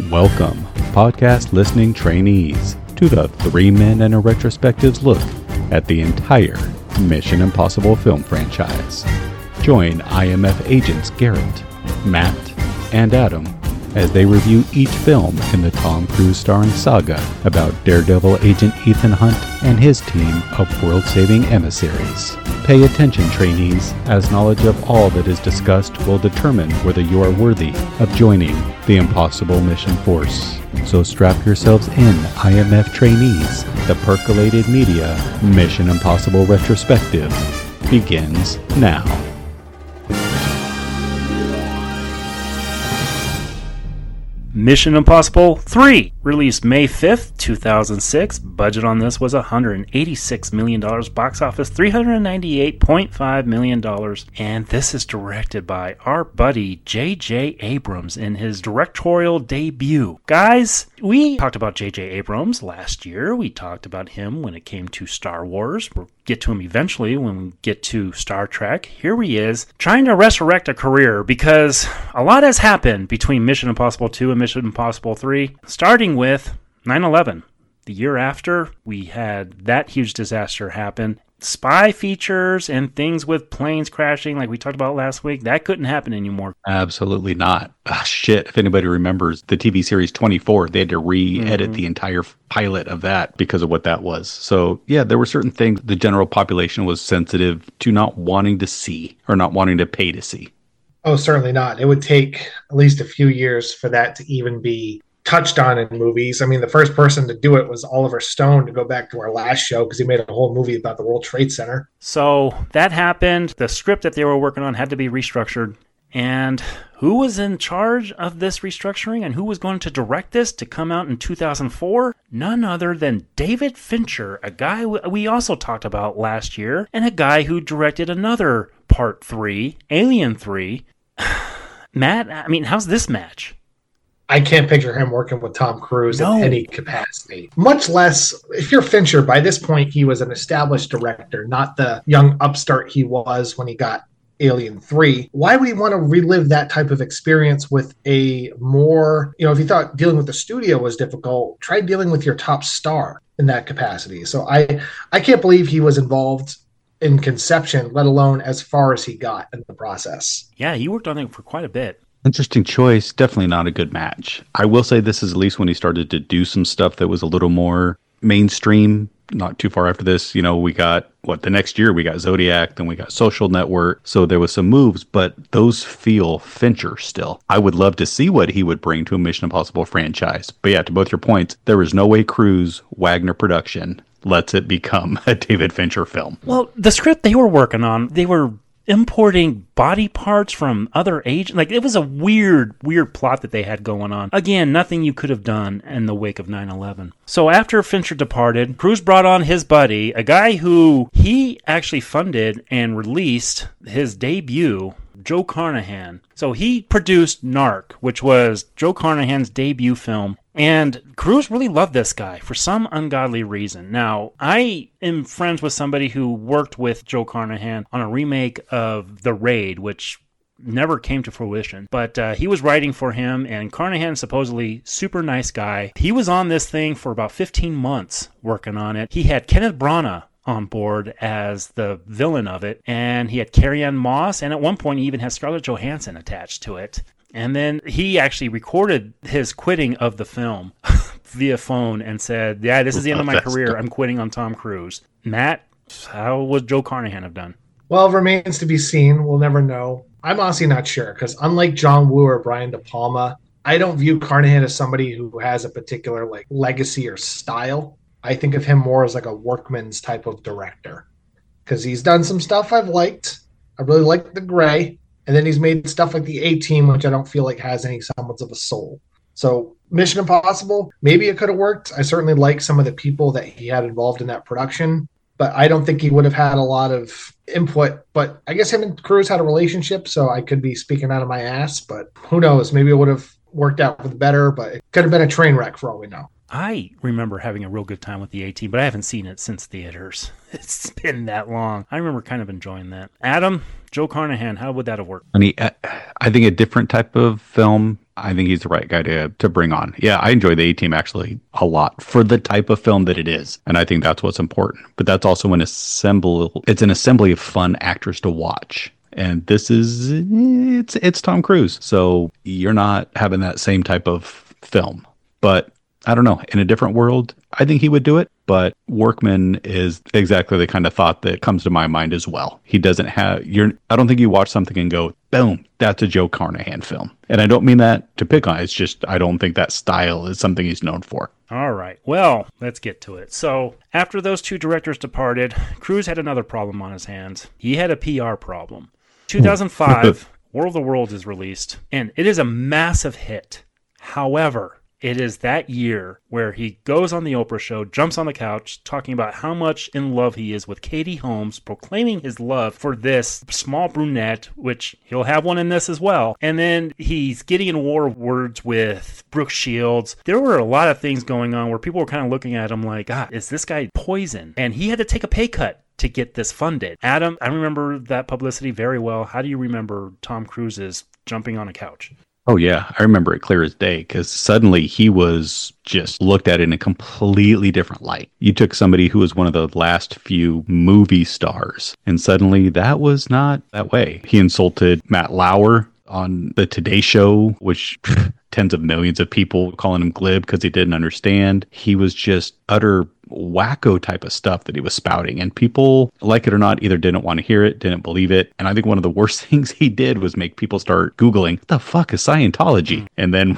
Welcome, podcast listening trainees, to the 3 Men and a Retrospective's look at the entire Mission Impossible film franchise. Join IMF agents Garrett, Matt, and Adam as they review each film in the Tom Cruise starring saga about Daredevil agent Ethan Hunt and his team of world-saving emissaries. Pay attention, trainees, as knowledge of all that is discussed will determine whether you are worthy of joining the Impossible Mission Force. So strap yourselves in, IMF trainees. The Percolated Media Mission Impossible Retrospective begins now. Mission Impossible 3, released May 5th, 2006. Budget on this was $186 million. Box office, $398.5 million. And this is directed by our buddy J.J. Abrams in his directorial debut. Guys, we talked about J.J. Abrams last year. We talked about him when it came to Star Wars. We'll get to him eventually when we get to Star Trek. Here he is, trying to resurrect a career because a lot has happened between Mission Impossible 2 and Mission Impossible 3, starting with 9/11. The year after, we had that huge disaster happen. Spy features and things with planes crashing like we talked about last week, that couldn't happen anymore. Absolutely not. Shit, if anybody remembers the TV series 24, they had to re-edit the entire pilot of that because of what that was. So yeah, there were certain things the general population was sensitive to not wanting to see or not wanting to pay to see. Oh, certainly not. It would take at least a few years for that to even be touched on in movies. I mean, the first person to do it was Oliver Stone, to go back to our last show, because he made a whole movie about the World Trade Center. So that happened. The script that they were working on had to be restructured. And who was in charge of this restructuring and who was going to direct this to come out in 2004? None other than David Fincher, a guy we also talked about last year, and a guy who directed another Part 3, Alien 3. Matt, I mean, how's this match? I can't picture him working with Tom Cruise in any capacity. Much less, if you're Fincher, by this point, he was an established director, not the young upstart he was when he got Alien 3. Why would he want to relive that type of experience with a more, if you thought dealing with the studio was difficult, try dealing with your top star in that capacity. So I can't believe he was involved in conception, let alone as far as he got in the process. Yeah, he worked on it for quite a bit. Interesting choice. Definitely not a good match. I will say this is at least when he started to do some stuff that was a little more mainstream. Not too far after this, we got, the next year we got Zodiac, then we got Social Network. So there was some moves, but those feel Fincher still. I would love to see what he would bring to a Mission Impossible franchise. But yeah, to both your points, there is no way Cruise, Wagner Production, lets it become a David Fincher film. Well, the script they were working on, they were importing body parts from other agents. Like, it was a weird plot that they had going on. Again, nothing you could have done in the wake of 9/11. So after Fincher departed, Cruise brought on his buddy, a guy who he actually funded and released his debut, Joe Carnahan. So he produced Narc, which was Joe Carnahan's debut film. And Cruise really loved this guy for some ungodly reason. Now, I am friends with somebody who worked with Joe Carnahan on a remake of The Raid, which never came to fruition. But he was writing for him, and Carnahan, supposedly super nice guy. He was on this thing for about 15 months working on it. He had Kenneth Branagh on board as the villain of it, and he had Carrie-Anne Moss, and at one point he even had Scarlett Johansson attached to it. And then he actually recorded his quitting of the film via phone and said, yeah, this is the end of my career. I'm quitting on Tom Cruise. Matt, how would Joe Carnahan have done? Well, it remains to be seen. We'll never know. I'm honestly not sure, because unlike John Woo or Brian De Palma, I don't view Carnahan as somebody who has a particular legacy or style. I think of him more as a workman's type of director, because he's done some stuff I've liked. I really like The Gray. And then he's made stuff like the A-Team, which I don't feel like has any semblance of a soul. So Mission Impossible, maybe it could have worked. I certainly like some of the people that he had involved in that production, but I don't think he would have had a lot of input. But I guess him and Cruise had a relationship, so I could be speaking out of my ass. But who knows? Maybe it would have worked out for the better, but it could have been a train wreck for all we know. I remember having a real good time with the A-Team, but I haven't seen it since theaters. It's been that long. I remember kind of enjoying that. Adam, Joe Carnahan, how would that have worked? I think a different type of film. I think he's the right guy to bring on. Yeah, I enjoy the A-Team actually a lot for the type of film that it is. And I think that's what's important. But that's also it's an assembly of fun actors to watch. And this is, it's Tom Cruise. So you're not having that same type of film. But I don't know, in a different world, I think he would do it. But Workman is exactly the kind of thought that comes to my mind as well. He doesn't have, I don't think you watch something and go, boom, that's a Joe Carnahan film. And I don't mean that to pick on it. It's just, I don't think that style is something he's known for. All right. Well, let's get to it. So after those two directors departed, Cruise had another problem on his hands. He had a PR problem. 2005, War of the Worlds is released, and it is a massive hit. However, it is that year where he goes on the Oprah show, jumps on the couch, talking about how much in love he is with Katie Holmes, proclaiming his love for this small brunette, which he'll have one in this as well. And then he's getting in war of words with Brooke Shields. There were a lot of things going on where people were kind of looking at him like, God, is this guy poison? And he had to take a pay cut to get this funded. Adam, I remember that publicity very well. How do you remember Tom Cruise's jumping on a couch? Oh, yeah. I remember it clear as day because suddenly he was just looked at in a completely different light. You took somebody who was one of the last few movie stars, and suddenly that was not that way. He insulted Matt Lauer on the Today Show, which tens of millions of people calling him glib because he didn't understand. He was just utter wacko type of stuff that he was spouting, and people, like it or not, either didn't want to hear it, didn't believe it. And I think one of the worst things he did was make people start Googling, what the fuck is Scientology? And then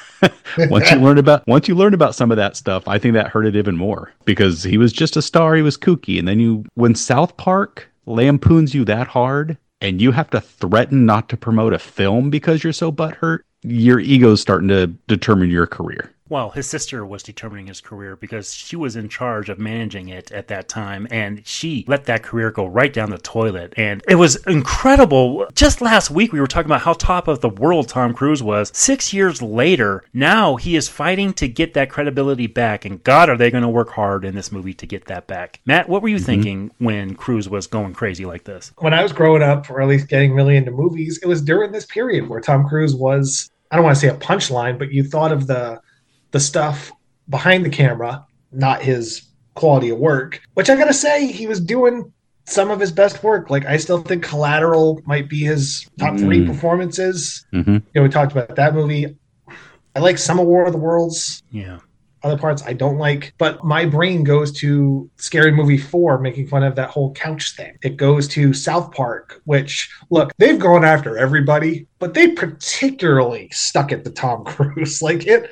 once you learn about some of that stuff, I think that hurt it even more because he was just a star. He was kooky. And then when South Park lampoons you that hard and you have to threaten not to promote a film because you're so butthurt, your ego's starting to determine your career. Well, his sister was determining his career because she was in charge of managing it at that time, and she let that career go right down the toilet. And it was incredible. Just last week, we were talking about how top of the world Tom Cruise was. 6 years later, now he is fighting to get that credibility back, and God, are they going to work hard in this movie to get that back. Matt, what were you thinking when Cruise was going crazy like this? When I was growing up, or at least getting really into movies, it was during this period where Tom Cruise was, I don't want to say a punchline, but you thought of the stuff behind the camera, not his quality of work, which I gotta say, he was doing some of his best work. Like, I still think Collateral might be his top 3 performances. You know, we talked about that movie. I like some of War of the Worlds. Yeah. Other parts I don't like, but my brain goes to Scary Movie 4, making fun of that whole couch thing. It goes to South Park, which, look, they've gone after everybody, but they particularly stuck it to Tom Cruise. Like it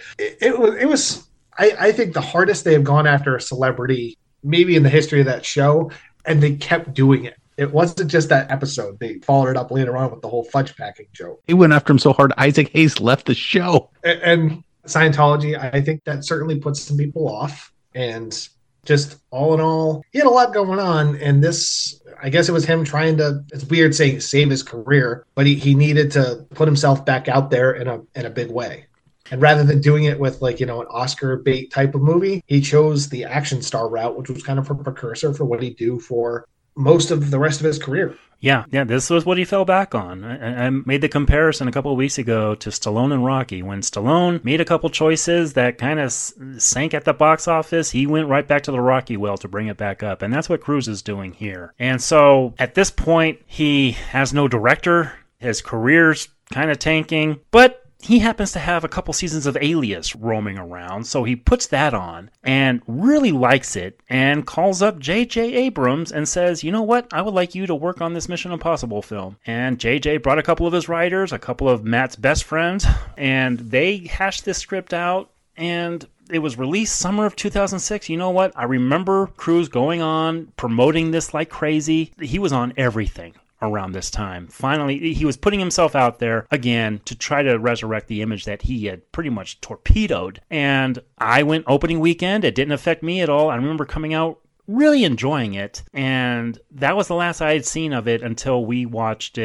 was. I think the hardest they have gone after a celebrity, maybe in the history of that show, and they kept doing it. It wasn't just that episode. They followed it up later on with the whole fudge packing joke. He went after him so hard, Isaac Hayes left the show. And Scientology, I think that certainly puts some people off. And just all in all, he had a lot going on. And this, I guess it was him trying to, it's weird saying save his career, but he needed to put himself back out there in a big way. And rather than doing it with, like, you know, an Oscar bait type of movie, he chose the action star route, which was kind of a precursor for what he'd do for most of the rest of his career. Yeah, this was what he fell back on. I made the comparison a couple of weeks ago to Stallone and Rocky. When Stallone made a couple choices that kind of sank at the box office, he went right back to the Rocky well to bring it back up. And that's what Cruise is doing here. And so at this point, he has no director. His career's kind of tanking. But he happens to have a couple seasons of Alias roaming around, so he puts that on and really likes it and calls up J.J. Abrams and says, you know what, I would like you to work on this Mission Impossible film. And J.J. brought a couple of his writers, a couple of Matt's best friends, and they hashed this script out, and it was released summer of 2006. You know what, I remember Cruise going on, promoting this like crazy. He was on everything around this time. Finally, he was putting himself out there again to try to resurrect the image that he had pretty much torpedoed. And I went opening weekend. It didn't affect me at all. I remember coming out really enjoying it. And that was the last I had seen of it until we watched it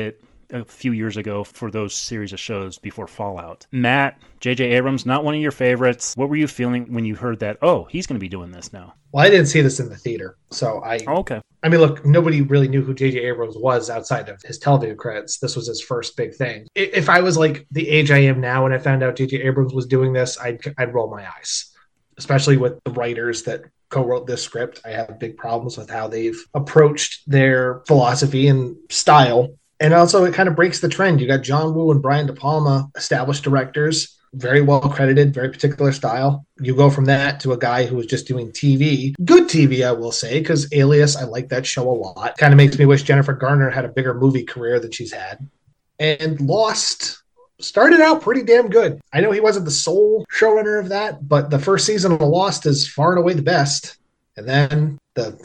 a few years ago for those series of shows before Fallout. Matt, J.J. Abrams, not one of your favorites. What were you feeling when you heard that, oh, he's going to be doing this now? Well, I didn't see this in the theater, so okay. I mean, look, nobody really knew who J.J. Abrams was outside of his television credits. This was his first big thing. If I was like the age I am now and I found out J.J. Abrams was doing this, I'd roll my eyes, especially with the writers that co-wrote this script. I have big problems with how they've approached their philosophy and style. And also, it kind of breaks the trend. You got John Woo and Brian De Palma, established directors, very well credited, very particular style. You go from that to a guy who was just doing TV. Good TV, I will say, because Alias, I like that show a lot. Kind of makes me wish Jennifer Garner had a bigger movie career than she's had. And Lost started out pretty damn good. I know he wasn't the sole showrunner of that, but the first season of Lost is far and away the best. And then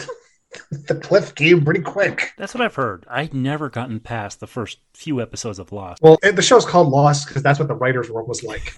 the cliff came pretty quick. That's what I've heard. I'd never gotten past the first few episodes of Lost. Well, the show's called Lost because that's what the writer's room was like.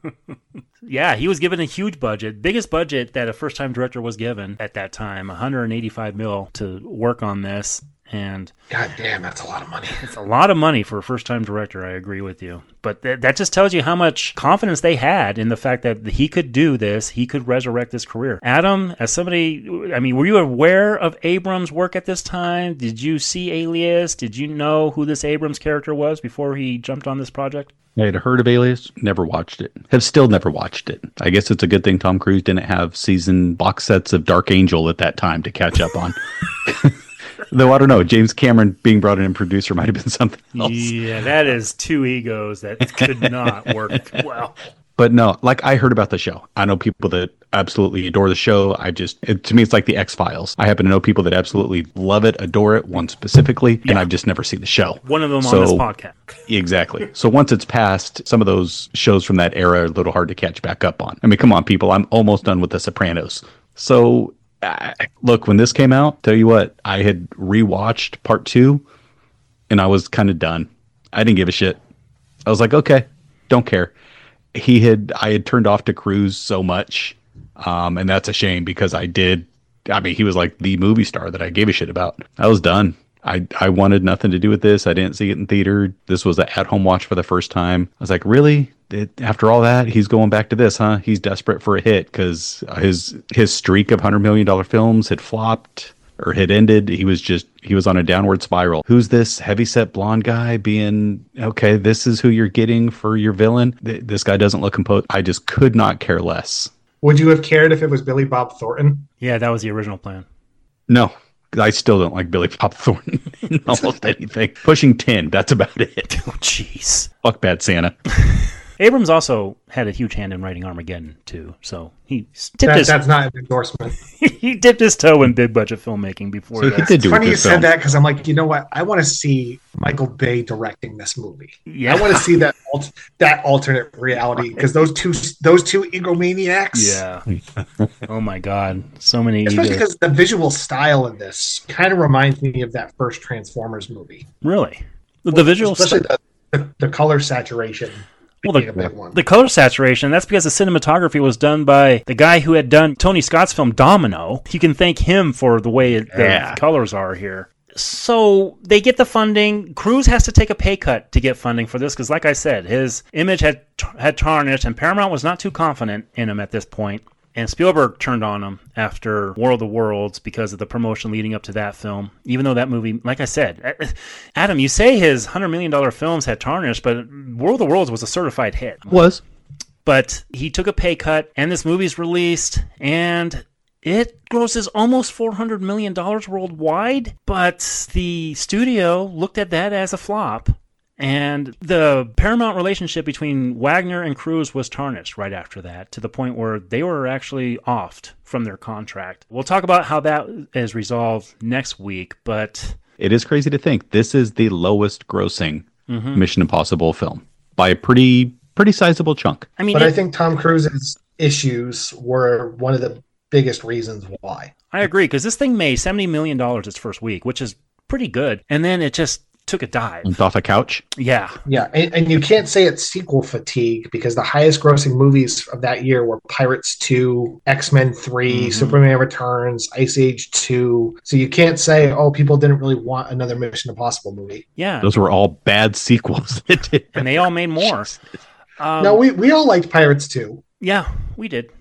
Yeah, he was given a huge budget, biggest budget that a first-time director was given at that time, $185 million to work on this. And God damn, that's a lot of money. It's a lot of money for a first-time director, I agree with you. But that just tells you how much confidence they had in the fact that he could do this, he could resurrect his career. Adam, as somebody, I mean, were you aware of Abrams' work at this time? Did you see Alias? Did you know who this Abrams character was before he jumped on this project? I had heard of Alias, never watched it. Have still never watched it. I guess it's a good thing Tom Cruise didn't have season box sets of Dark Angel at that time to catch up on. Though I don't know, James Cameron being brought in and producer might have been something else. Yeah, that is two egos that could not work well. But no, like I heard about the show. I know people that absolutely adore the show. To me, it's like the X-Files. I happen to know people that absolutely love it, adore it, one specifically, and I've just never seen the show. One of them on this podcast. Exactly. So once it's passed, some of those shows from that era are a little hard to catch back up on. I mean, come on, people. I'm almost done with The Sopranos. So look, when this came out, tell you what, I had rewatched part 2 and I was kind of done. I didn't give a shit. I was like, okay, don't care. I had turned off to Cruise so much. And that's a shame because he was like the movie star that I gave a shit about. I was done. I wanted nothing to do with this. I didn't see it in theater. This was an at-home watch for the first time. I was like, really? After all that, he's going back to this, huh? He's desperate for a hit because his streak of $100 million films had flopped or had ended. He was on a downward spiral. Who's this heavyset blonde guy being, okay, this is who you're getting for your villain? This guy doesn't look composed. I just could not care less. Would you have cared if it was Billy Bob Thornton? Yeah, that was the original plan. No. I still don't like Billy Bob Thornton in almost anything. Pushing 10, that's about it. Oh, jeez. Fuck Bad Santa. Abrams also had a huge hand in writing Armageddon, too. So that's not an endorsement. He dipped his toe in big budget filmmaking before that. It's funny you said that because I'm like, you know what? I want to see Michael Bay directing this movie. Yeah. I want to see that alternate reality because those two egomaniacs. Yeah. Oh my God. So many Especially because the visual style of this kind of reminds me of that first Transformers movie. Really? The visual especially the color saturation. Well, the color saturation, that's because the cinematography was done by the guy who had done Tony Scott's film Domino. You can thank him for the way the colors are here. So they get the funding. Cruise has to take a pay cut to get funding for this because, like I said, his image had tarnished, and Paramount was not too confident in him at this point. And Spielberg turned on him after War of the Worlds because of the promotion leading up to that film. Even though that movie, like I said, Adam, you say his $100 million films had tarnished, but War of the Worlds was a certified hit. Was. But he took a pay cut, and this movie's released, and it grosses almost $400 million worldwide. But the studio looked at that as a flop. And the Paramount relationship between Wagner and Cruise was tarnished right after that, to the point where they were actually offed from their contract. We'll talk about how that is resolved next week, but it is crazy to think this is the lowest grossing Mission Impossible film by a pretty sizable chunk. I think Tom Cruise's issues were one of the biggest reasons why. I agree, because this thing made $70 million its first week, which is pretty good. And then it just took a dive. Jumped off a couch. Yeah. Yeah, and you can't say it's sequel fatigue because the highest grossing movies of that year were Pirates 2, X-Men 3, Superman Returns, Ice Age 2. So you can't say, oh, people didn't really want another Mission Impossible movie. Yeah. Those were all bad sequels. And they all made more. No, we all liked Pirates 2. Yeah, we did.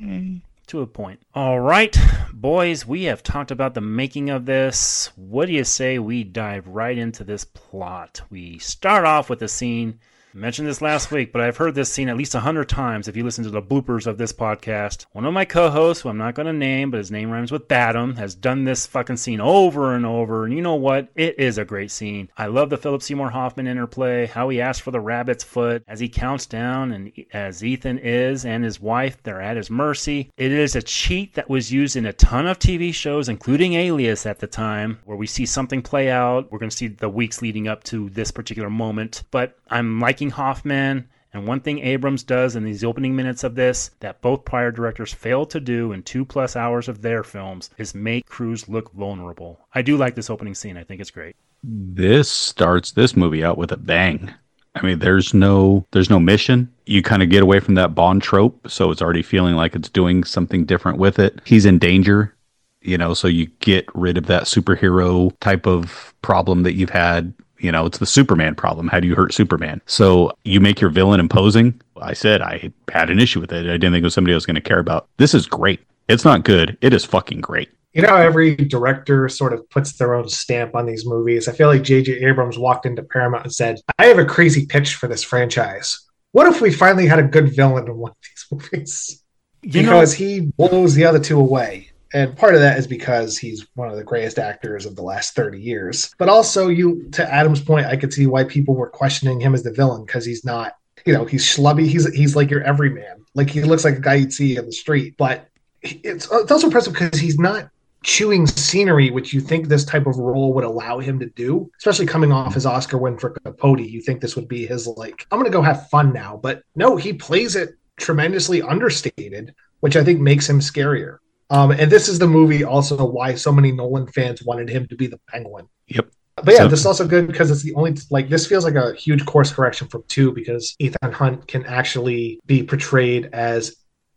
To a point. All right, boys, we have talked about the making of this. What do you say we dive right into this plot? We start off with a scene. I mentioned this last week, but I've heard this scene at least 100 times if you listen to the bloopers of this podcast. One of my co-hosts, who I'm not going to name, but his name rhymes with Badam, has done this fucking scene over and over, and you know what? It is a great scene. I love the Philip Seymour Hoffman interplay, how he asks for the rabbit's foot as he counts down, and as Ethan is and his wife, they're at his mercy. It is a cheat that was used in a ton of TV shows, including Alias at the time, where we see something play out. We're going to see the weeks leading up to this particular moment, but I'm liking Hoffman, and one thing Abrams does in these opening minutes of this that both prior directors failed to do in 2+ hours of their films is make Cruise look vulnerable. I do like this opening scene. I think it's great. This starts this movie out with a bang. I mean, there's no mission. You kind of get away from that Bond trope, so it's already feeling like it's doing something different with it. He's in danger, so you get rid of that superhero type of problem that you've had. It's the Superman problem. How do you hurt Superman? So you make your villain imposing. I said I had an issue with it. I didn't think it was somebody I was going to care about. This is great. It's not good. It is fucking great. You know how every director sort of puts their own stamp on these movies? I feel like J.J. Abrams walked into Paramount and said, I have a crazy pitch for this franchise. What if we finally had a good villain in one of these movies? Because he blows the other two away. And part of that is because he's one of the greatest actors of the last 30 years. But also, to Adam's point, I could see why people were questioning him as the villain, because he's not, he's schlubby. He's like your everyman. Like, he looks like a guy you'd see in the street. But it's also impressive because he's not chewing scenery, which you think this type of role would allow him to do, especially coming off his Oscar win for Capote. You think this would be his, like, I'm going to go have fun now. But no, he plays it tremendously understated, which I think makes him scarier. And this is the movie also why so many Nolan fans wanted him to be the Penguin. Yep. But yeah, this is also good because it's the only, this feels like a huge course correction from 2 because Ethan Hunt can actually be portrayed as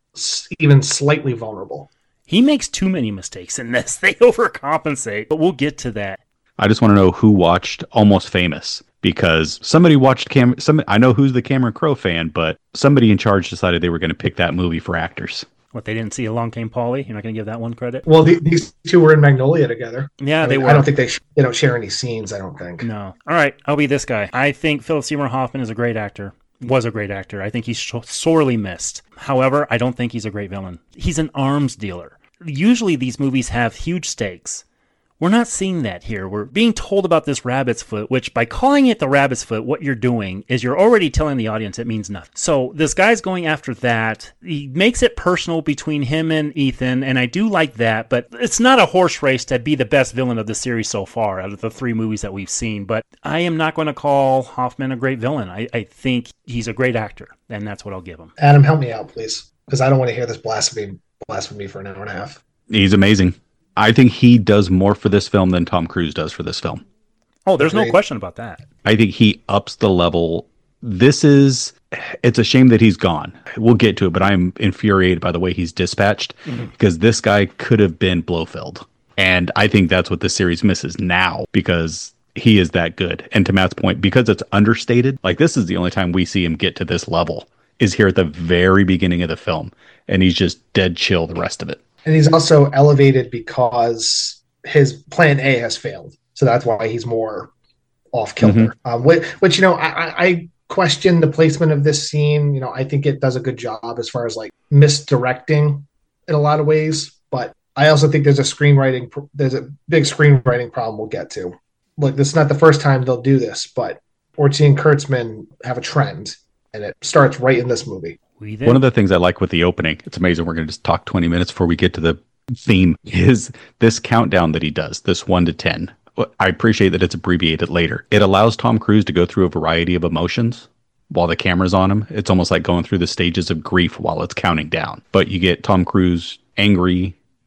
even slightly vulnerable. He makes too many mistakes in this. They overcompensate, but we'll get to that. I just want to know who watched Almost Famous, because somebody watched I know who's the Cameron Crowe fan, but somebody in charge decided they were going to pick that movie for actors. What, they didn't see Along Came Polly? You're not going to give that one credit? Well, these two were in Magnolia together. Yeah, they were. I don't think they don't share any scenes, I don't think. No. All right, I'll be this guy. I think Philip Seymour Hoffman is a great actor. Was a great actor. I think he's sorely missed. However, I don't think he's a great villain. He's an arms dealer. Usually these movies have huge stakes. We're not seeing that here. We're being told about this rabbit's foot, which by calling it the rabbit's foot, what you're doing is you're already telling the audience it means nothing. So this guy's going after that. He makes it personal between him and Ethan, and I do like that, but it's not a horse race to be the best villain of the series so far out of the 3 movies that we've seen. But I am not going to call Hoffman a great villain. I think he's a great actor, and that's what I'll give him. Adam, help me out, please, because I don't want to hear this blasphemy for an hour and a half. He's amazing. I think he does more for this film than Tom Cruise does for this film. Oh, there's no question about that. I think he ups the level. It's a shame that he's gone. We'll get to it, but I'm infuriated by the way he's dispatched because this guy could have been Blofeld. And I think that's what the series misses now because he is that good. And to Matt's point, because it's understated, like this is the only time we see him get to this level is here at the very beginning of the film. And he's just dead chill the rest of it. And he's also elevated because his plan A has failed. So that's why he's more off kilter. Which I question the placement of this scene. I think it does a good job as far as like misdirecting in a lot of ways. But I also think there's a big screenwriting problem we'll get to. Look, this is not the first time they'll do this, but Orci and Kurtzman have a trend, and it starts right in this movie. One of the things I like with the opening, it's amazing, we're going to just talk 20 minutes before we get to the theme, is this countdown that he does, this 1 to 10. I appreciate that it's abbreviated later. It allows Tom Cruise to go through a variety of emotions while the camera's on him. It's almost like going through the stages of grief while it's counting down. But you get Tom Cruise angry,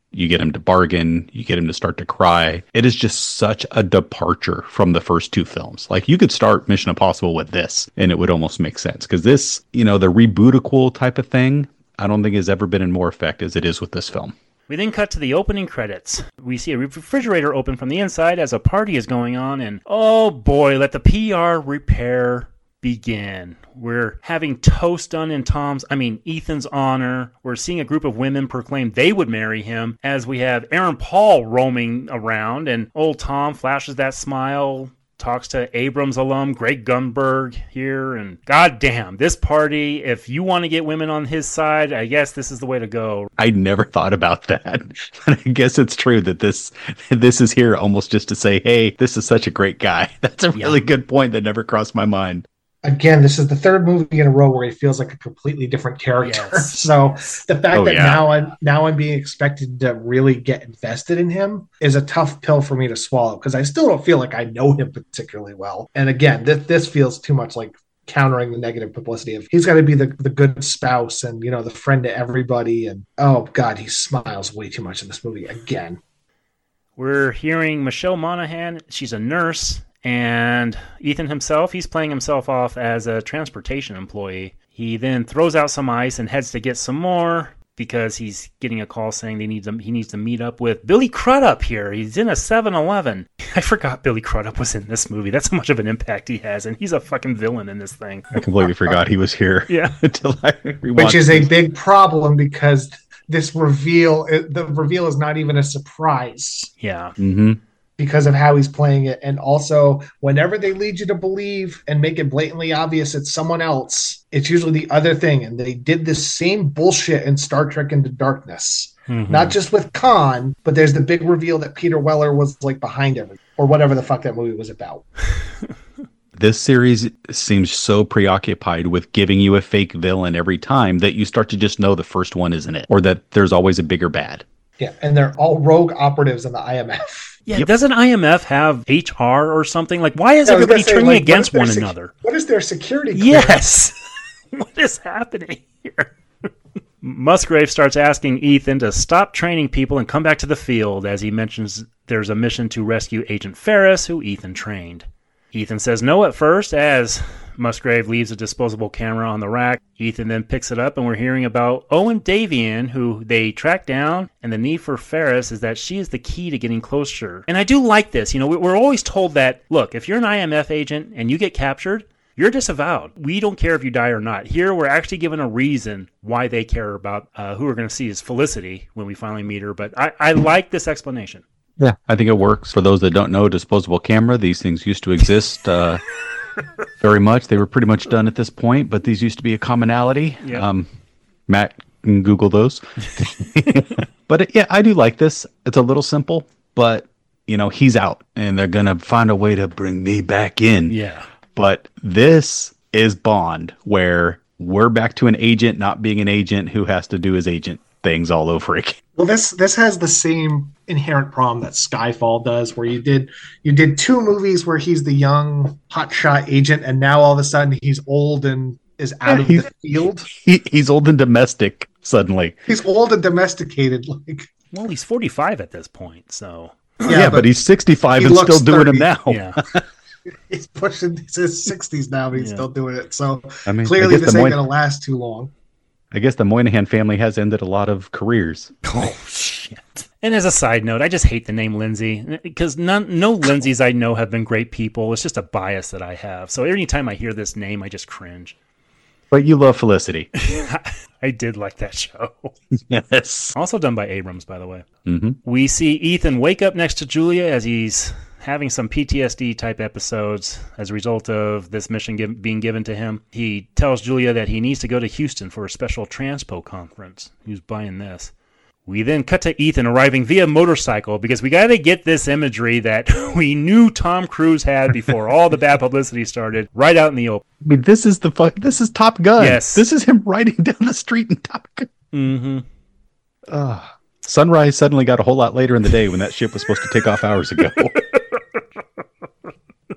You get him to bargain. You get him to start to cry. It is just such a departure from the first two films. Like, you could start Mission Impossible with this, and it would almost make sense. Because this, the rebootable type of thing, I don't think has ever been in more effect as it is with this film. We then cut to the opening credits. We see a refrigerator open from the inside as a party is going on, and oh boy, let the PR repair begin. We're having toast done in Ethan's honor. We're seeing a group of women proclaim they would marry him, as we have Aaron Paul roaming around, and old Tom flashes that smile, talks to Abrams alum Greg Grunberg here, and goddamn, this party, if you want to get women on his side, I guess this is the way to go. I never thought about that. But I guess it's true that this is here almost just to say, hey, this is such a great guy. That's a really good point that never crossed my mind. Again, this is the third movie in a row where he feels like a completely different character. Yes. So the fact that now I'm being expected to really get invested in him is a tough pill for me to swallow, because I still don't feel like I know him particularly well. And again, this feels too much like countering the negative publicity of he's got to be the good spouse and, the friend to everybody. And oh God, he smiles way too much in this movie again. We're hearing Michelle Monaghan. She's a nurse. And Ethan himself, he's playing himself off as a transportation employee. He then throws out some ice and heads to get some more because he's getting a call saying he needs to meet up with Billy Crudup here. He's in a 7-Eleven. I forgot Billy Crudup was in this movie. That's how much of an impact he has, and he's a fucking villain in this thing. I completely forgot he was here. Yeah. Until I rewatched Which is a big problem, because the reveal is not even a surprise. Yeah. Mm-hmm. Because of how he's playing it. And also, whenever they lead you to believe and make it blatantly obvious it's someone else, it's usually the other thing. And they did this same bullshit in Star Trek Into Darkness. Mm-hmm. Not just with Khan, but there's the big reveal that Peter Weller was like behind everything, or whatever the fuck that movie was about. This series seems so preoccupied with giving you a fake villain every time that you start to just know the first one isn't it, or that there's always a bigger bad. Yeah, and they're all rogue operatives in the IMF. Yeah, yep. Doesn't IMF have HR or something? Like, why is everybody turning against one another? What is their security clearance? Yes! What is happening here? Musgrave starts asking Ethan to stop training people and come back to the field, as he mentions there's a mission to rescue Agent Ferris, who Ethan trained. Ethan says no at first, as Musgrave leaves a disposable camera on the rack. Ethan then picks it up, and we're hearing about Owen Davian, who they track down, and the need for Ferris is that she is the key to getting closer. And I do like this. We're always told that, look, if you're an IMF agent and you get captured, you're disavowed. We don't care if you die or not. Here, we're actually given a reason why they care about who we're going to see is Felicity when we finally meet her. But I like this explanation. Yeah, I think it works. For those that don't know, disposable camera, these things used to exist very much. They were pretty much done at this point, but these used to be a commonality. Yep. Matt can Google those. But yeah, I do like this. It's a little simple, but he's out, and they're going to find a way to bring me back in. Yeah. But this is Bond, where we're back to an agent not being an agent who has to do his agent things all over again. Well, this has the same inherent problem that Skyfall does, where you did two movies where he's the young hotshot agent, and now all of a sudden he's old and is out of the field. He's old and domestic suddenly. He's old and domesticated. Well, he's 45 at this point, so yeah, but he's 65 and still doing 30. Them now. Yeah. He's pushing his 60s now, but he's still doing it. So clearly this ain't going to last too long. I guess the Moynihan family has ended a lot of careers. Oh, shit. And as a side note, I just hate the name Lindsay, because no Lindsays I know have been great people. It's just a bias that I have. So anytime I hear this name, I just cringe. But you love Felicity. I did like that show. Yes. Also done by Abrams, by the way. Mm-hmm. We see Ethan wake up next to Julia as he's having some PTSD type episodes as a result of this mission being given to him. He tells Julia that he needs to go to Houston for a special Transpo conference. Who's buying this? We then cut to Ethan arriving via motorcycle, because we got to get this imagery that we knew Tom Cruise had before all the bad publicity started, right out in the open. I mean, this is Top Gun. Yes. This is him riding down the street in Top Gun. Mm-hmm. Sunrise suddenly got a whole lot later in the day when that ship was supposed to take off hours ago.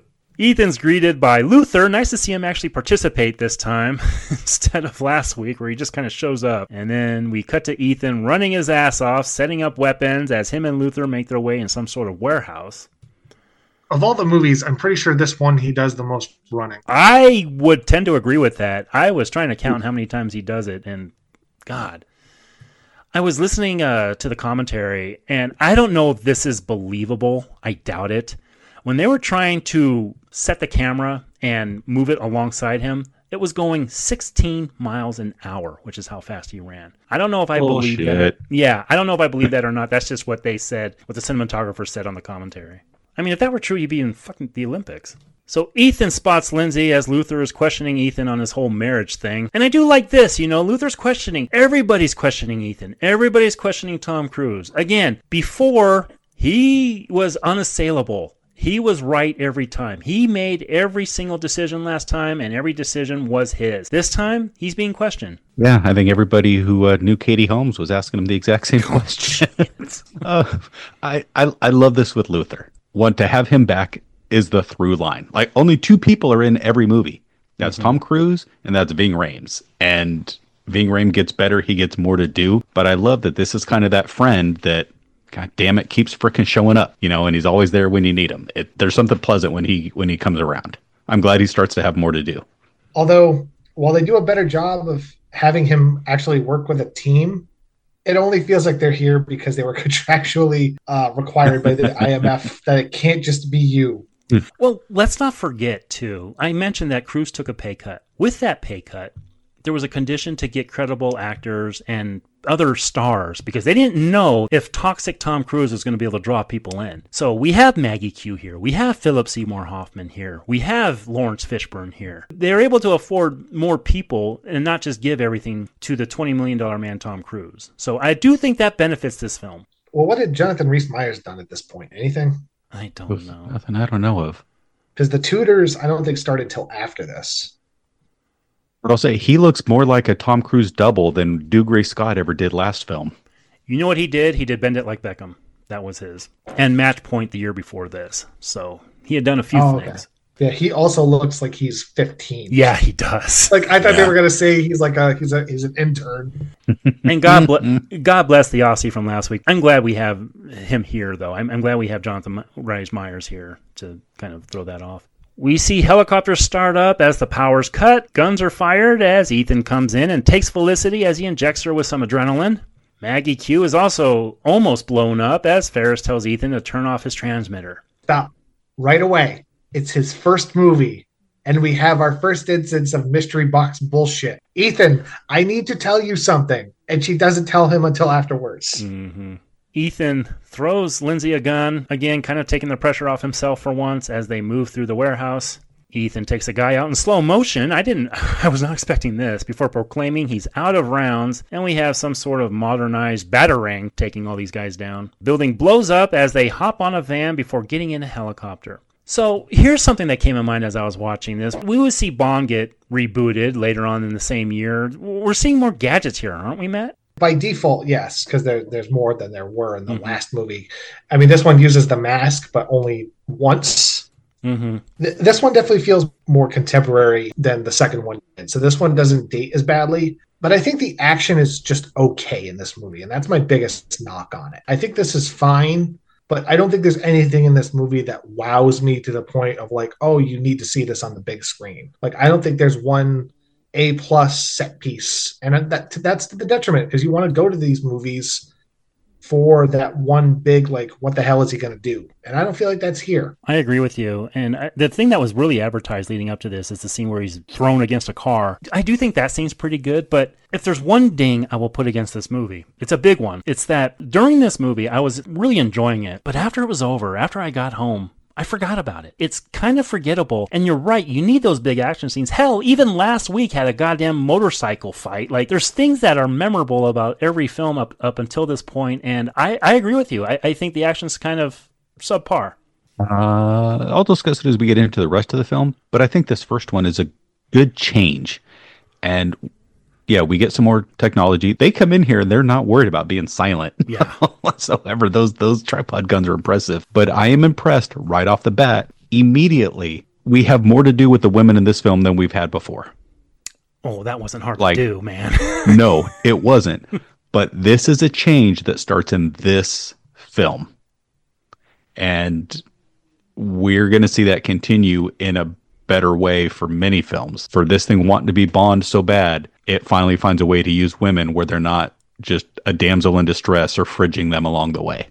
Ethan's greeted by Luther. Nice to see him actually participate this time instead of last week where he just kind of shows up. And then we cut to Ethan running his ass off, setting up weapons as him and Luther make their way in some sort of warehouse. Of all the movies, I'm pretty sure this one he does the most running. I would tend to agree with that. I was trying to count how many times he does it, and God. I was listening to the commentary, and I don't know if this is believable. I doubt it. When they were trying to set the camera and move it alongside him, it was going 16 miles an hour, which is how fast he ran. I don't know if I believe that. Yeah, I don't know if I believe that or not. That's just what they said, what the cinematographer said on the commentary. I mean, if that were true, you'd be in fucking the Olympics. So Ethan spots Lindsay as Luther is questioning Ethan on his whole marriage thing. And I do like this, Luther's questioning. Everybody's questioning Ethan. Everybody's questioning Tom Cruise. Again, before, he was unassailable. He was right every time. He made every single decision last time, and every decision was his. This time, he's being questioned. Yeah, I think everybody who knew Katie Holmes was asking him the exact same question. I love this with Luther. One, to have him back is the through line. Like, only two people are in every movie. That's Tom Cruise, and that's Ving Rhames. And Ving Rhames gets better, he gets more to do. But I love that this is kind of that friend that, God damn it, keeps frickin' showing up, and he's always there when you need him. There's something pleasant when he comes around. I'm glad he starts to have more to do. Although, while they do a better job of having him actually work with a team, it only feels like they're here because they were contractually required by the IMF that it can't just be you. Well, let's not forget, too, I mentioned that Cruise took a pay cut. With that pay cut, there was a condition to get credible actors and other stars because they didn't know if toxic Tom Cruise was going to be able to draw people in. So we have Maggie Q here. We have Philip Seymour Hoffman here. We have Lawrence Fishburne here. They're able to afford more people and not just give everything to the $20 million man Tom Cruise. So I do think that benefits this film. Well, what had Jonathan Rhys-Meyers done at this point? Anything? I don't know. Nothing I don't know of. Because The Tudors, I don't think started till after this. But I'll say he looks more like a Tom Cruise double than Dougray Scott ever did last film. You know what he did? He did Bend It Like Beckham. That was his. And Match Point the year before this. So he had done a few things. Yeah, he also looks like he's 15. Yeah, he does. Like I thought they were gonna say he's an intern. And God bless the Aussie from last week. I'm glad we have him here, though. I'm glad we have Jonathan Rhys-Meyers here to kind of throw that off. We see helicopters start up as the power's cut. Guns are fired as Ethan comes in and takes Felicity as he injects her with some adrenaline. Maggie Q is also almost blown up as Ferris tells Ethan to turn off his transmitter. Stop. Right away. It's his first movie, and we have our first instance of mystery box bullshit. Ethan, I need to tell you something. And she doesn't tell him until afterwards. Mm-hmm. Ethan throws Lindsay a gun, again, kind of taking the pressure off himself for once as they move through the warehouse. Ethan takes a guy out in slow motion. I was not expecting this, before proclaiming he's out of rounds, and we have some sort of modernized batarang taking all these guys down. Building blows up as they hop on a van before getting in a helicopter. So here's something that came in mind as I was watching this. We would see Bond get rebooted later on in the same year. We're seeing more gadgets here, aren't we, Matt? By default, yes, because there's more than there were in the last movie. I mean, this one uses the mask, but only once. Mm-hmm. This one definitely feels more contemporary than the second one did. So this one doesn't date as badly. But I think the action is just okay in this movie, and that's my biggest knock on it. I think this is fine, but I don't think there's anything in this movie that wows me to the point of like, oh, you need to see this on the big screen. Like, I don't think there's one A+ set piece, and that's the detriment, because you want to go to these movies for that one big, like, what the hell is he going to do? And I don't feel like that's here. I agree with you. And the thing that was really advertised leading up to this is the scene where he's thrown against a car. I do think that scene's pretty good, but if there's one ding I will put against this movie, it's a big one. It's that during this movie, I was really enjoying it, but after it was over, after I got home, I forgot about it. It's kind of forgettable. And you're right, you need those big action scenes. Hell, even last week had a goddamn motorcycle fight. Like, there's things that are memorable about every film up until this point, and I agree with you. I think the action's kind of subpar. I'll discuss it as we get into the rest of the film, but I think this first one is a good change. And yeah, we get some more technology. They come in here and they're not worried about being silent. Yeah. Whatsoever. Those tripod guns are impressive. But I am impressed right off the bat, immediately, we have more to do with the women in this film than we've had before. Oh, that wasn't hard to do, man. No, it wasn't. But this is a change that starts in this film. And we're going to see that continue in a better way for many films. For this thing wanting to be Bond so bad, it finally finds a way to use women where they're not just a damsel in distress or fridging them along the way.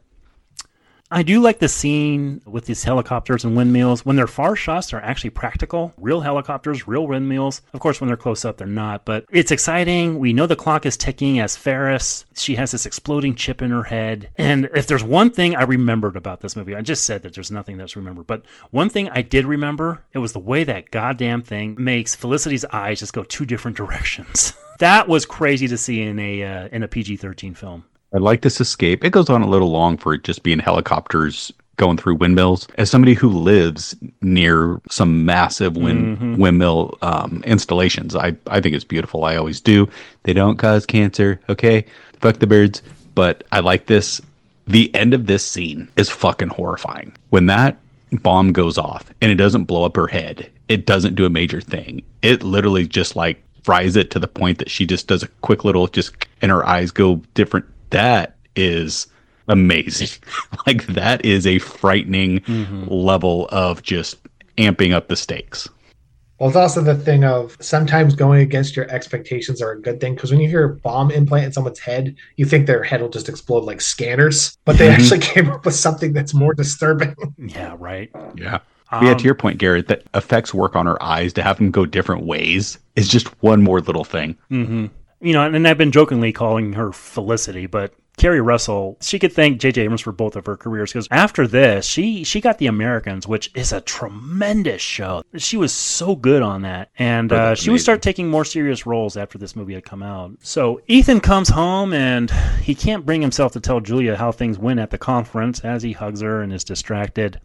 I do like the scene with these helicopters and windmills. When they're far shots, they're actually practical. Real helicopters, real windmills. Of course, when they're close up, they're not. But it's exciting. We know the clock is ticking as Ferris. She has this exploding chip in her head. And if there's one thing I remembered about this movie, I just said that there's nothing that's remembered. But one thing I did remember, it was the way that goddamn thing makes Felicity's eyes just go two different directions. That was crazy to see in a PG-13 film. I like this escape. It goes on a little long for it just being helicopters going through windmills. As somebody who lives near some massive windmill installations, I think it's beautiful. I always do. They don't cause cancer, okay? Fuck the birds. But I like this. The end of this scene is fucking horrifying. When that bomb goes off and it doesn't blow up her head, it doesn't do a major thing. It literally just like fries it to the point that she just does a quick little and her eyes go different. That is amazing. Like, that is a frightening level of just amping up the stakes. Well, it's also the thing of sometimes going against your expectations are a good thing, because when you hear a bomb implant in someone's head, you think their head will just explode like scanners, but they actually came up with something that's more disturbing. Yeah, right. Yeah. Yeah, to your point, Garrett, that effects work on her eyes to have them go different ways is just one more little thing. Mm-hmm. You know, and I've been jokingly calling her Felicity, but Kerry Russell, she could thank J.J. Abrams for both of her careers, because after this, she got The Americans, which is a tremendous show. She was so good on that, and she would start taking more serious roles after this movie had come out. So Ethan comes home, and he can't bring himself to tell Julia how things went at the conference as he hugs her and is distracted.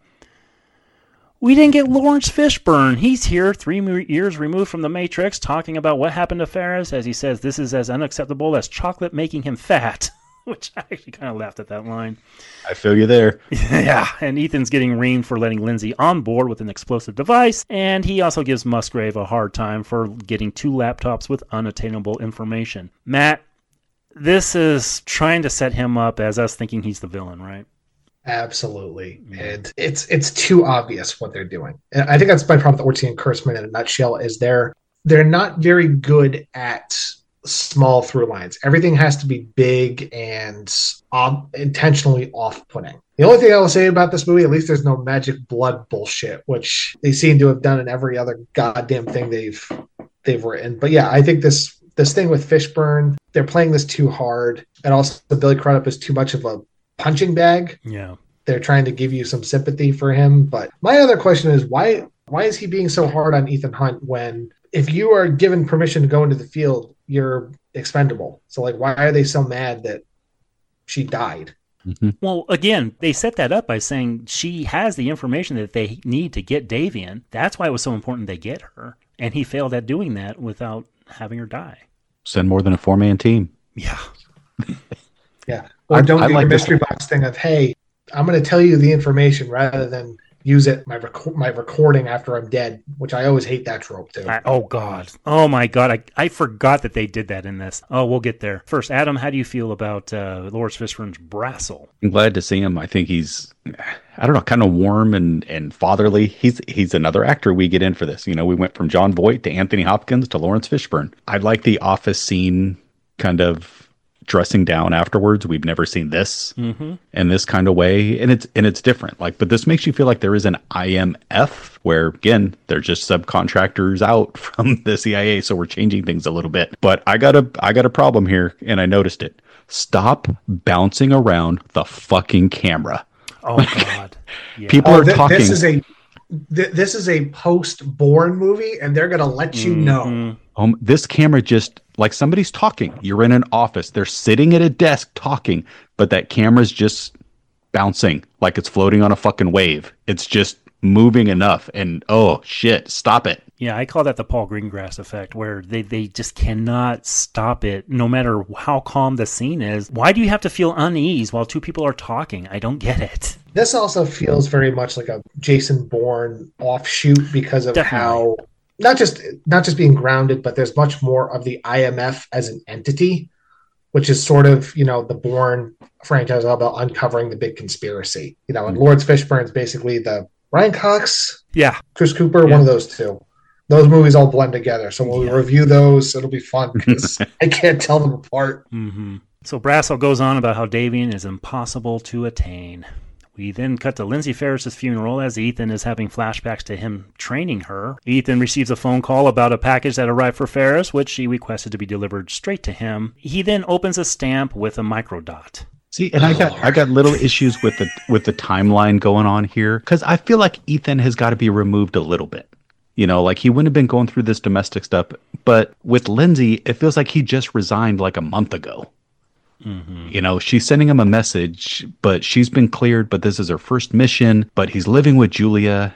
We didn't get Lawrence Fishburne. He's here 3 years removed from The Matrix talking about what happened to Ferris, as he says this is as unacceptable as chocolate making him fat, which I actually kind of laughed at that line. I feel you there. Yeah, and Ethan's getting reamed for letting Lindsay on board with an explosive device, and he also gives Musgrave a hard time for getting 2 laptops with unattainable information. Matt, this is trying to set him up as us thinking he's the villain, right? Absolutely. And it's too obvious what they're doing. And I think that's my problem with Orci and Kurtzman in a nutshell, is they're not very good at small through lines. Everything has to be big and intentionally off-putting. The only thing I will say about this movie, at least there's no magic blood bullshit, which they seem to have done in every other goddamn thing they've written. But yeah, I think this thing with Fishburne, they're playing this too hard. And also Billy Crudup is too much of a punching bag. Yeah. They're trying to give you some sympathy for him. But my other question is, why is he being so hard on Ethan Hunt when, if you are given permission to go into the field, you're expendable? So like, why are they so mad that she died? Mm-hmm. Well, again, they set that up by saying she has the information that they need to get Davian. That's why it was so important they get her. And he failed at doing that without having her die. Send more than a 4-man team. Yeah. Yeah. Or don't do the mystery box thing of, hey, I'm going to tell you the information rather than use it my recording after I'm dead, which I always hate that trope too. Oh God. Oh my God. I forgot that they did that in this. Oh, we'll get there. First, Adam, how do you feel about Lawrence Fishburne's Brassel? I'm glad to see him. I think he's, I don't know, kind of warm and fatherly. He's another actor we get in for this. You know, we went from John Voight to Anthony Hopkins to Lawrence Fishburne. I like the office scene kind of dressing down afterwards. We've never seen this in this kind of way, and it's different. Like, but this makes you feel like there is an IMF where, again, they're just subcontractors out from the CIA, so we're changing things a little bit. But I got a problem here, and I noticed it. Stop bouncing around the fucking camera. Oh God! Yeah. People are talking. This is a post-Bourne movie, and they're gonna let you know. This camera just, like, somebody's talking. You're in an office. They're sitting at a desk talking, but that camera's just bouncing like it's floating on a fucking wave. It's just moving enough, and oh shit, stop it. Yeah, I call that the Paul Greengrass effect, where they just cannot stop it, no matter how calm the scene is. Why do you have to feel unease while two people are talking? I don't get it. This also feels very much like a Jason Bourne offshoot because of how not just being grounded, but there's much more of the IMF as an entity, which is sort of, the Bourne franchise all about uncovering the big conspiracy. And Lawrence Fishburne's basically the Ryan Cox, Chris Cooper, one of those two. Those movies all blend together. So when we review those, it'll be fun because I can't tell them apart. Mm-hmm. So Brasso goes on about how Davian is impossible to attain. We then cut to Lindsay Ferris's funeral as Ethan is having flashbacks to him training her. Ethan receives a phone call about a package that arrived for Ferris, which she requested to be delivered straight to him. He then opens a stamp with a microdot. See, and I got little issues with the timeline going on here, because I feel like Ethan has got to be removed a little bit. Like he wouldn't have been going through this domestic stuff, but with Lindsay, it feels like he just resigned like a month ago. Mm-hmm. She's sending him a message, but she's been cleared, but this is her first mission, but he's living with Julia.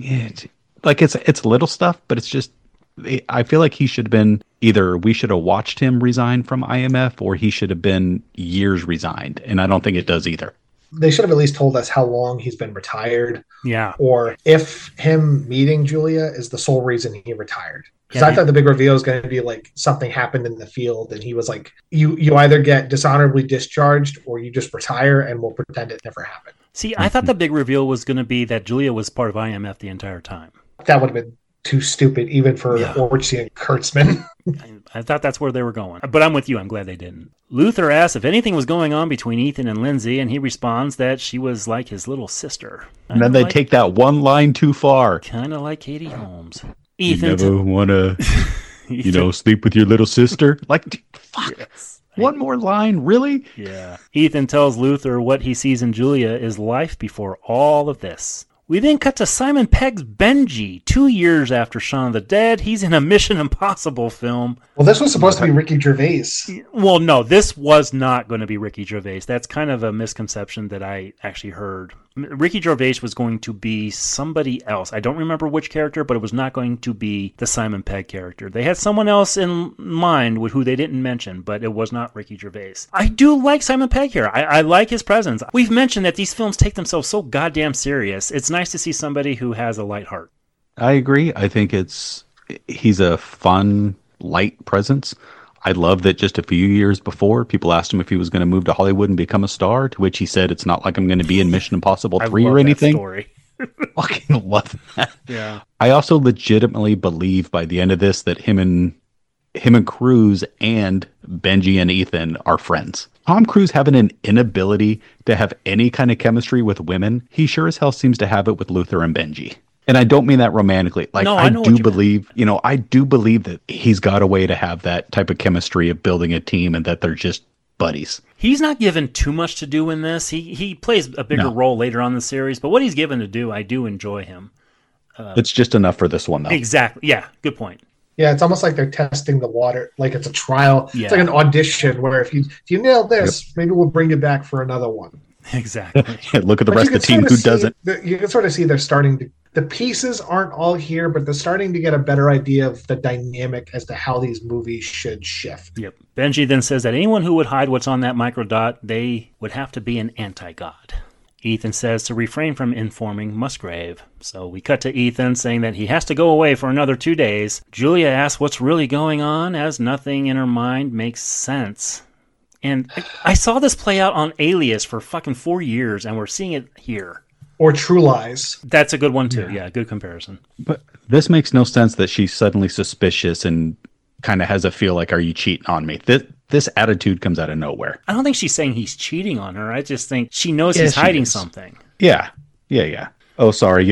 It's little stuff, but it's just, I feel like he should have been, either we should have watched him resign from IMF, or he should have been years resigned. And I don't think it does either. They should have at least told us how long he's been retired. Yeah. Or if him meeting Julia is the sole reason he retired. Because I thought the big reveal was going to be like something happened in the field and he was like, you either get dishonorably discharged or you just retire and we'll pretend it never happened. See, I thought the big reveal was going to be that Julia was part of IMF the entire time. That would have been too stupid, even for Orci and Kurtzman. I thought that's where they were going. But I'm with you. I'm glad they didn't. Luther asks if anything was going on between Ethan and Lindsay, and he responds that she was like his little sister. And then they take that one line too far. Kind of like Katie Holmes. Ethan, you never want to, sleep with your little sister? Like, fuck. Yes. One more line? Really? Yeah. Ethan tells Luther what he sees in Julia is life before all of this. We then cut to Simon Pegg's Benji. 2 years after Shaun of the Dead, he's in a Mission Impossible film. Well, this was supposed to be Ricky Gervais. Well, no, this was not going to be Ricky Gervais. That's kind of a misconception that I actually heard. Ricky Gervais was going to be somebody else. I don't remember which character, but it was not going to be the Simon Pegg character. They had someone else in mind with who they didn't mention, but it was not Ricky Gervais. I do like Simon Pegg here. I like his presence. We've mentioned that these films take themselves so goddamn serious. It's nice to see somebody who has a light heart. I agree. I think he's a fun, light presence. I love that just a few years before, people asked him if he was going to move to Hollywood and become a star, to which he said, it's not like I'm going to be in Mission Impossible 3 or anything. Story. Fucking love that. Yeah. I also legitimately believe by the end of this that him and Cruise and Benji and Ethan are friends. Tom Cruise having an inability to have any kind of chemistry with women, he sure as hell seems to have it with Luther and Benji. And I don't mean that romantically. Like, no, I do believe that he's got a way to have that type of chemistry of building a team and that they're just buddies. He's not given too much to do in this. He plays a bigger role later on in the series, but what he's given to do, I do enjoy him. It's just enough for this one, though. Exactly. Yeah, good point. Yeah, it's almost like they're testing the water, like it's a trial. Yeah. It's like an audition where if you nail this, maybe we'll bring you back for another one. Exactly. Look at the rest of the team who doesn't. You can sort of see they're starting to. The pieces aren't all here, but they're starting to get a better idea of the dynamic as to how these movies should shift. Yep. Benji then says that anyone who would hide what's on that microdot, they would have to be an anti-god. Ethan says to refrain from informing Musgrave. So we cut to Ethan saying that he has to go away for another 2 days. Julia asks what's really going on, as nothing in her mind makes sense. And I saw this play out on Alias for fucking 4 years, and we're seeing it here. Or True Lies. That's a good one, too. Yeah, good comparison. But this makes no sense that she's suddenly suspicious and kind of has a feel like, are you cheating on me? This attitude comes out of nowhere. I don't think she's saying he's cheating on her. I just think she knows he's hiding something. Yeah. Oh, sorry.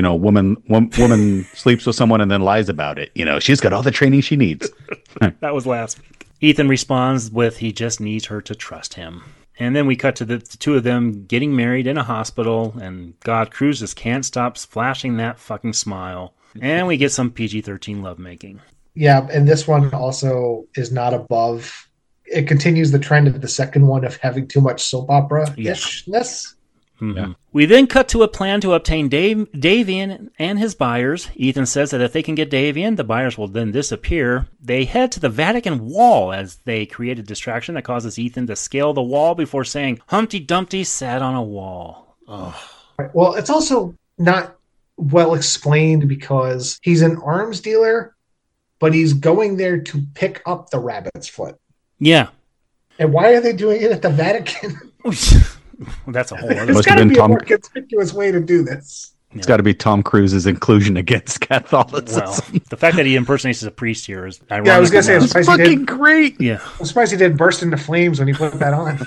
Woman sleeps with someone and then lies about it. She's got all the training she needs. That was last week. Ethan responds with he just needs her to trust him. And then we cut to the two of them getting married in a hospital, and God, Cruise just can't stop flashing that fucking smile. And we get some PG-13 lovemaking. Yeah, and this one also is not above. It continues the trend of the second one of having too much soap opera-ishness. Yeah. We then cut to a plan to obtain Davian and his buyers. Ethan says that if they can get Davian, the buyers will then disappear. They head to the Vatican wall as they create a distraction that causes Ethan to scale the wall before saying, Humpty Dumpty sat on a wall. Ugh. Well, it's also not well explained because he's an arms dealer, but he's going there to pick up the rabbit's foot. Yeah. And why are they doing it at the Vatican? Well, that's a whole other... There's got to be a more conspicuous way to do this. It's got to be Tom Cruise's inclusion against Catholicism. Well, the fact that he impersonates a priest here is ironic. Yeah, I was going to say, it's fucking great. Yeah. I'm surprised he didn't burst into flames when he put that on.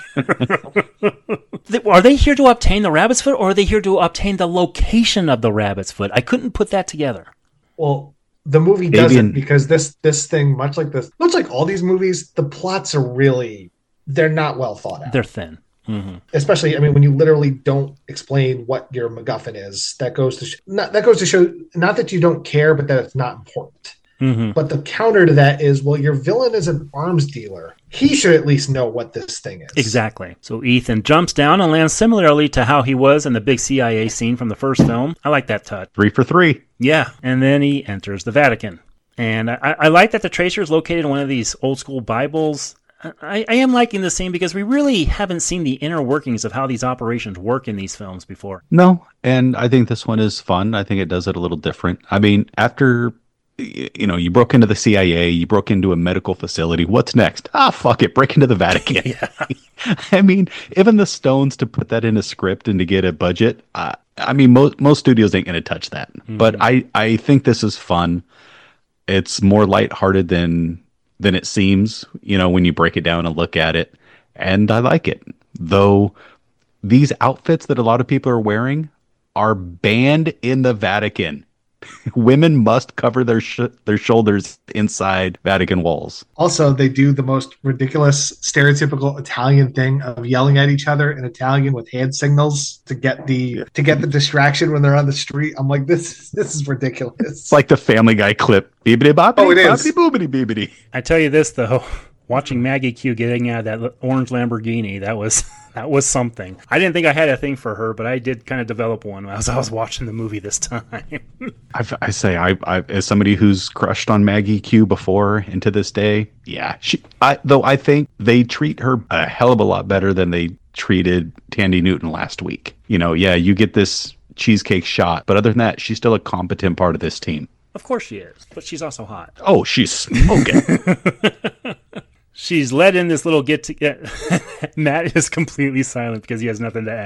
Are they here to obtain the rabbit's foot, or are they here to obtain the location of the rabbit's foot? I couldn't put that together. Well, the movie doesn't, because this thing, much like all these movies, the plots are really, they're not well thought out. They're thin. Especially, I mean, when you literally don't explain what your MacGuffin is, that goes to show not that you don't care, but that it's not important. But the counter to that is, well, your villain is an arms dealer. He should at least know what this thing is. Exactly. So Ethan jumps down and lands similarly to how he was in the big CIA scene from the first film. I like that touch. 3 for 3. Yeah. And then he enters the Vatican. And I like that the tracer is located in one of these old school Bibles. I am liking the scene because we really haven't seen the inner workings of how these operations work in these films before. No, and I think this one is fun. I think it does it a little different. I mean, after, you broke into the CIA, you broke into a medical facility. What's next? Fuck it, break into the Vatican. Yeah. I mean, even the Stones to put that in a script and to get a budget, I mean, most studios ain't going to touch that. But I think this is fun. It's more lighthearted than it seems, when you break it down and look at it. And I like it. Though these outfits that a lot of people are wearing are banned in the Vatican. Women must cover their shoulders inside Vatican walls. Also, they do the most ridiculous, stereotypical Italian thing of yelling at each other in Italian with hand signals to get the distraction when they're on the street. I'm like, this is ridiculous. It's like the Family Guy clip. Beebity boppity, Oh, it is. boopity boobity. I tell you this, though. Watching Maggie Q getting out of that orange Lamborghini, that was something. I didn't think I had a thing for her, but I did kind of develop one as I was watching the movie this time. I as somebody who's crushed on Maggie Q before and to this day, yeah. Though I think they treat her a hell of a lot better than they treated Tandy Newton last week. You get this cheesecake shot, but other than that, she's still a competent part of this team. Of course she is, but she's also hot. Oh, she's smoking. She's led in this little get-together. Matt is completely silent because he has nothing to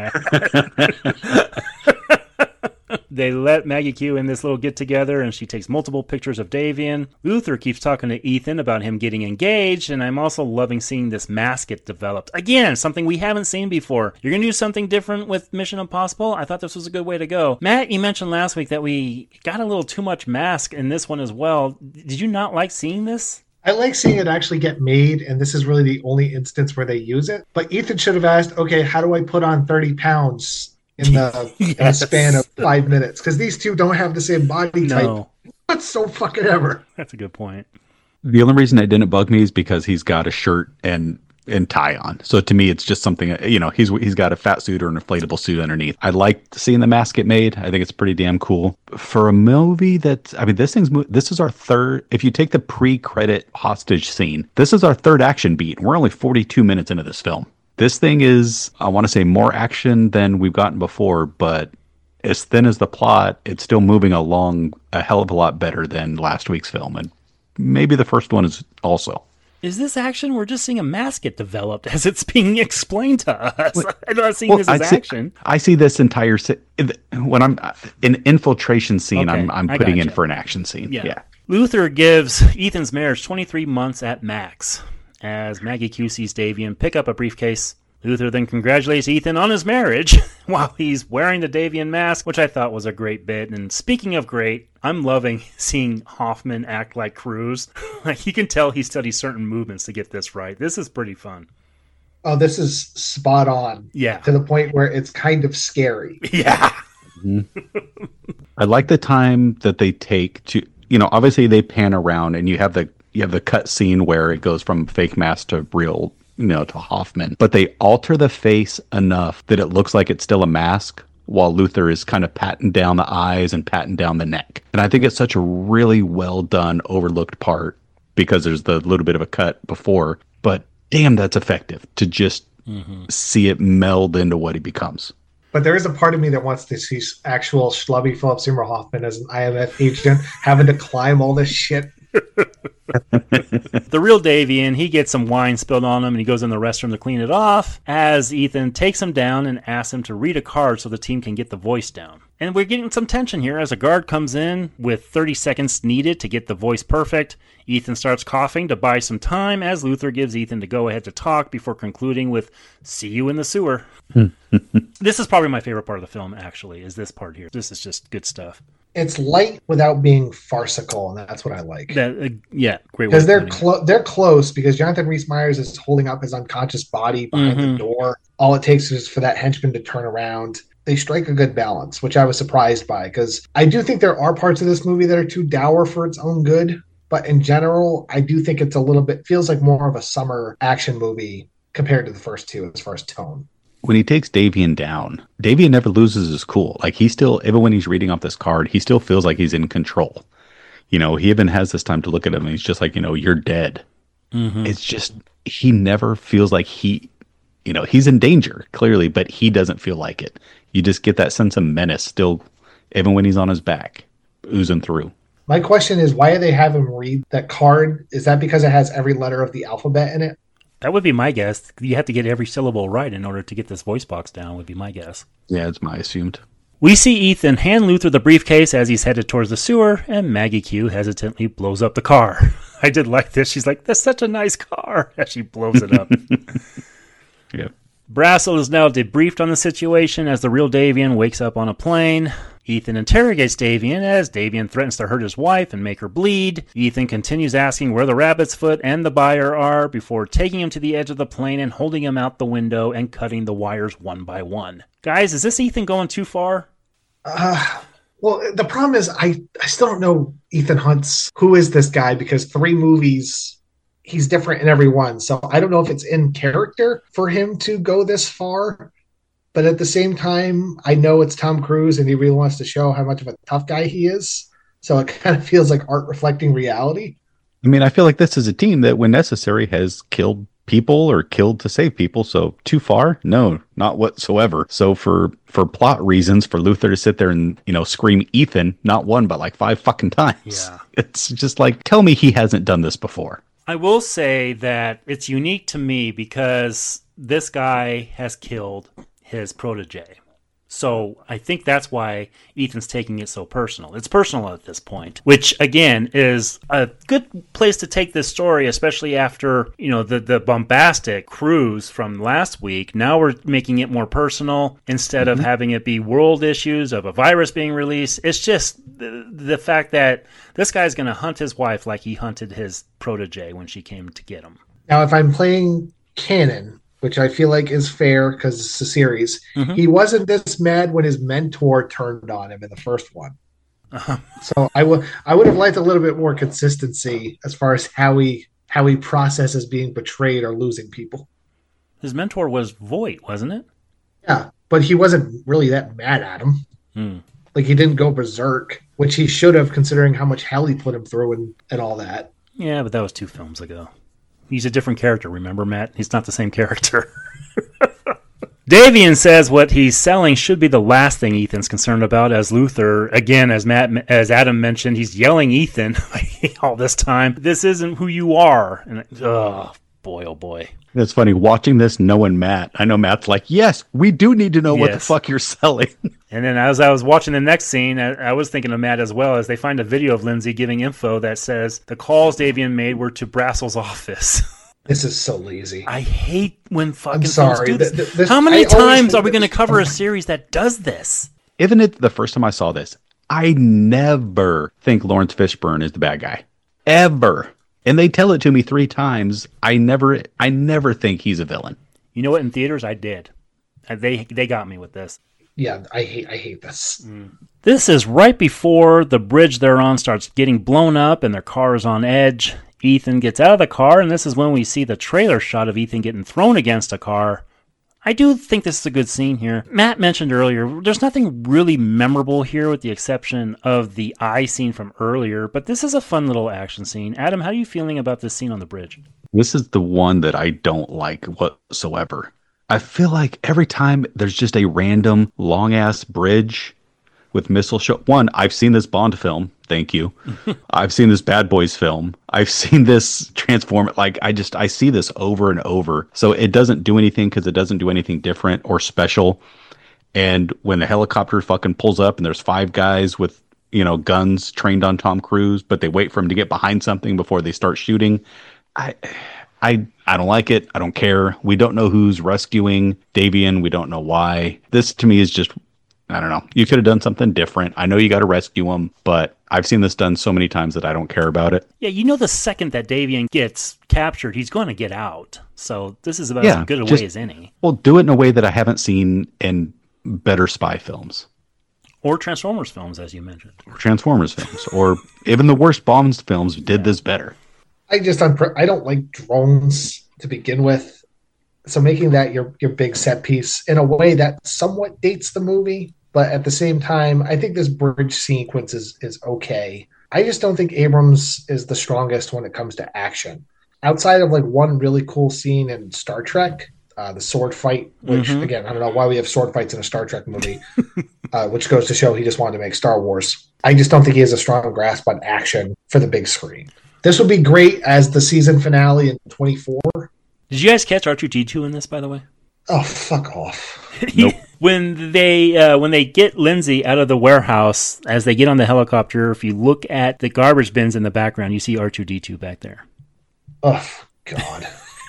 add. They let Maggie Q in this little get-together, and she takes multiple pictures of Davian. Luther keeps talking to Ethan about him getting engaged, and I'm also loving seeing this mask get developed. Again, something we haven't seen before. You're going to do something different with Mission Impossible? I thought this was a good way to go. Matt, you mentioned last week that we got a little too much mask in this one as well. Did you not like seeing this? I like seeing it actually get made, and this is really the only instance where they use it. But Ethan should have asked, okay, how do I put on 30 pounds in the in a span of 5 minutes? Because these two don't have the same body type. That's so fucking ever. That's a good point. The only reason it didn't bug me is because he's got a shirt and tie on. So to me, it's just something, he's got a fat suit or an inflatable suit underneath. I like seeing the mask get made. I think it's pretty damn cool. For a movie this is our third, if you take the pre-credit hostage scene, this is our third action beat. We're only 42 minutes into this film. This thing is, I want to say, more action than we've gotten before, but as thin as the plot, it's still moving along a hell of a lot better than last week's film. And maybe the first one is also. Is this action? We're just seeing a mask get developed as it's being explained to us. I'm not seeing this as action. I see this entire when I'm an infiltration scene. Okay, I'm putting in for an action scene. Yeah. Luther gives Ethan's marriage 23 months at max. As Maggie Q sees Davian pick up a briefcase, Luther then congratulates Ethan on his marriage while he's wearing the Davian mask, which I thought was a great bit. And speaking of great, I'm loving seeing Hoffman act like Cruise. Like, you can tell he studies certain movements to get this right. This is pretty fun. Oh, this is spot on. Yeah. To the point where it's kind of scary. Yeah. Mm-hmm. I like the time that they take to, obviously they pan around and you have the cut scene where it goes from fake mask to real to Hoffman, but they alter the face enough that it looks like it's still a mask while Luther is kind of patting down the eyes and patting down the neck. And I think it's such a really well done, overlooked part because there's the little bit of a cut before, but damn, that's effective to just see it meld into what he becomes. But there is a part of me that wants to see actual schlubby Philip Seymour Hoffman as an IMF agent having to climb all this shit. The real Davian, he gets some wine spilled on him and he goes in the restroom to clean it off as Ethan takes him down and asks him to read a card so the team can get the voice down. And we're getting some tension here as a guard comes in with 30 seconds needed to get the voice perfect. Ethan starts coughing to buy some time as Luther gives Ethan the go-ahead to talk before concluding with, "See you in the sewer." This is probably my favorite part of the film, actually, is this part here. This is just good stuff. It's light without being farcical, and that's what I like. Yeah, great. Because they're close, because Jonathan Rhys-Meyers is holding up his unconscious body behind the door. All it takes is for that henchman to turn around. They strike a good balance, which I was surprised by, because I do think there are parts of this movie that are too dour for its own good. But in general, I do think it's a little bit, feels like more of a summer action movie compared to the first two as far as tone. When he takes Davian down, Davian never loses his cool. Like, he still, even when he's reading off this card, he still feels like he's in control. He even has this time to look at him and he's just like, you're dead. It's just, he never feels like he's in danger, clearly, but he doesn't feel like it. You just get that sense of menace still, even when he's on his back, oozing through. My question is, why do they have him read that card? Is that because it has every letter of the alphabet in it? That would be my guess. You have to get every syllable right in order to get this voice box down, would be my guess. Yeah, it's my assumed. We see Ethan hand Luther the briefcase as he's headed towards the sewer, and Maggie Q hesitantly blows up the car. I did like this. She's like, "That's such a nice car," as she blows it up. Yep. Brassel is now debriefed on the situation as the real Davian wakes up on a plane. Ethan interrogates Davian as Davian threatens to hurt his wife and make her bleed. Ethan continues asking where the rabbit's foot and the buyer are before taking him to the edge of the plane and holding him out the window and cutting the wires one by one. Guys, is this Ethan going too far? Well, the problem is I still don't know Ethan Hunt's, who is this guy, because 3 movies, he's different in every one. So I don't know if it's in character for him to go this far. But at the same time, I know it's Tom Cruise and he really wants to show how much of a tough guy he is. So it kind of feels like art reflecting reality. I mean, I feel like this is a team that, when necessary, has killed people or killed to save people. So too far? No, not whatsoever. So for plot reasons, for Luther to sit there and, scream Ethan, not one, but like 5 fucking times. Yeah. It's just like, tell me he hasn't done this before. I will say that it's unique to me because this guy has killed his protege. So I think that's why Ethan's taking it so personal. It's personal at this point, which again is a good place to take this story, especially after, the bombastic cruise from last week. Now we're making it more personal instead of having it be world issues of a virus being released. It's just the fact that this guy's going to hunt his wife like he hunted his protege when she came to get him. Now, if I'm playing canon, which I feel like is fair because it's a series, he wasn't this mad when his mentor turned on him in the first one. So I would have liked a little bit more consistency as far as how he processes being betrayed or losing people. His mentor was Voight, wasn't it? Yeah, but he wasn't really that mad at him. Like, he didn't go berserk, which he should have, considering how much hell he put him through and all that. Yeah, but that was 2 films ago. He's a different character, remember, Matt? He's not the same character. Davian says what he's selling should be the last thing Ethan's concerned about, as Luther, again, as Adam mentioned, he's yelling Ethan all this time. This isn't who you are. And oh boy. It's funny, watching this, knowing Matt. I know Matt's like, yes, we do need to know what the fuck you're selling. And then as I was watching the next scene, I was thinking of Matt as well, as they find a video of Lindsay giving info that says the calls Davian made were to Brassel's office. This is so lazy. I hate when fucking films do this. How many times are we going to cover a series that does this? Even the first time I saw this, I never think Lawrence Fishburne is the bad guy. Ever. And they tell it to me 3 times. I never think he's a villain. You know what? In theaters, I did. They got me with this. Yeah, I hate this. This is right before the bridge they're on starts getting blown up and their car is on edge. Ethan gets out of the car, and this is when we see the trailer shot of Ethan getting thrown against a car. I do think this is a good scene here. Matt mentioned earlier, there's nothing really memorable here with the exception of the eye scene from earlier, but this is a fun little action scene. Adam, how are you feeling about this scene on the bridge? This is the one that I don't like whatsoever. I feel like every time there's just a random long-ass bridge with missile show. One, I've seen this Bond film. Thank you. I've seen this Bad Boys film. I've seen this Transform. Like, I see this over and over. So it doesn't do anything because it doesn't do anything different or special. And when the helicopter fucking pulls up and there's 5 guys with, guns trained on Tom Cruise, but they wait for him to get behind something before they start shooting. I don't like it. I don't care. We don't know who's rescuing Davian. We don't know why. This to me is just, I don't know. You could have done something different. I know you got to rescue him, but I've seen this done so many times that I don't care about it. Yeah, the second that Davian gets captured, he's going to get out. So this is about as good a way as any. Well, do it in a way that I haven't seen in better spy films. Or Transformers films, as you mentioned. Or Transformers films. Or even the worst Bond films did this better. I don't like drones to begin with. So making that your big set piece in a way that somewhat dates the movie, but at the same time, I think this bridge sequence is okay. I just don't think Abrams is the strongest when it comes to action. Outside of like one really cool scene in Star Trek, the sword fight, which again, I don't know why we have sword fights in a Star Trek movie, which goes to show he just wanted to make Star Wars. I just don't think he has a strong grasp on action for the big screen. This would be great as the season finale in 24. Did you guys catch R2-D2 in this, by the way? Oh, fuck off. Nope. When they get Lindsay out of the warehouse, as they get on the helicopter, if you look at the garbage bins in the background, you see R2-D2 back there. Oh, God.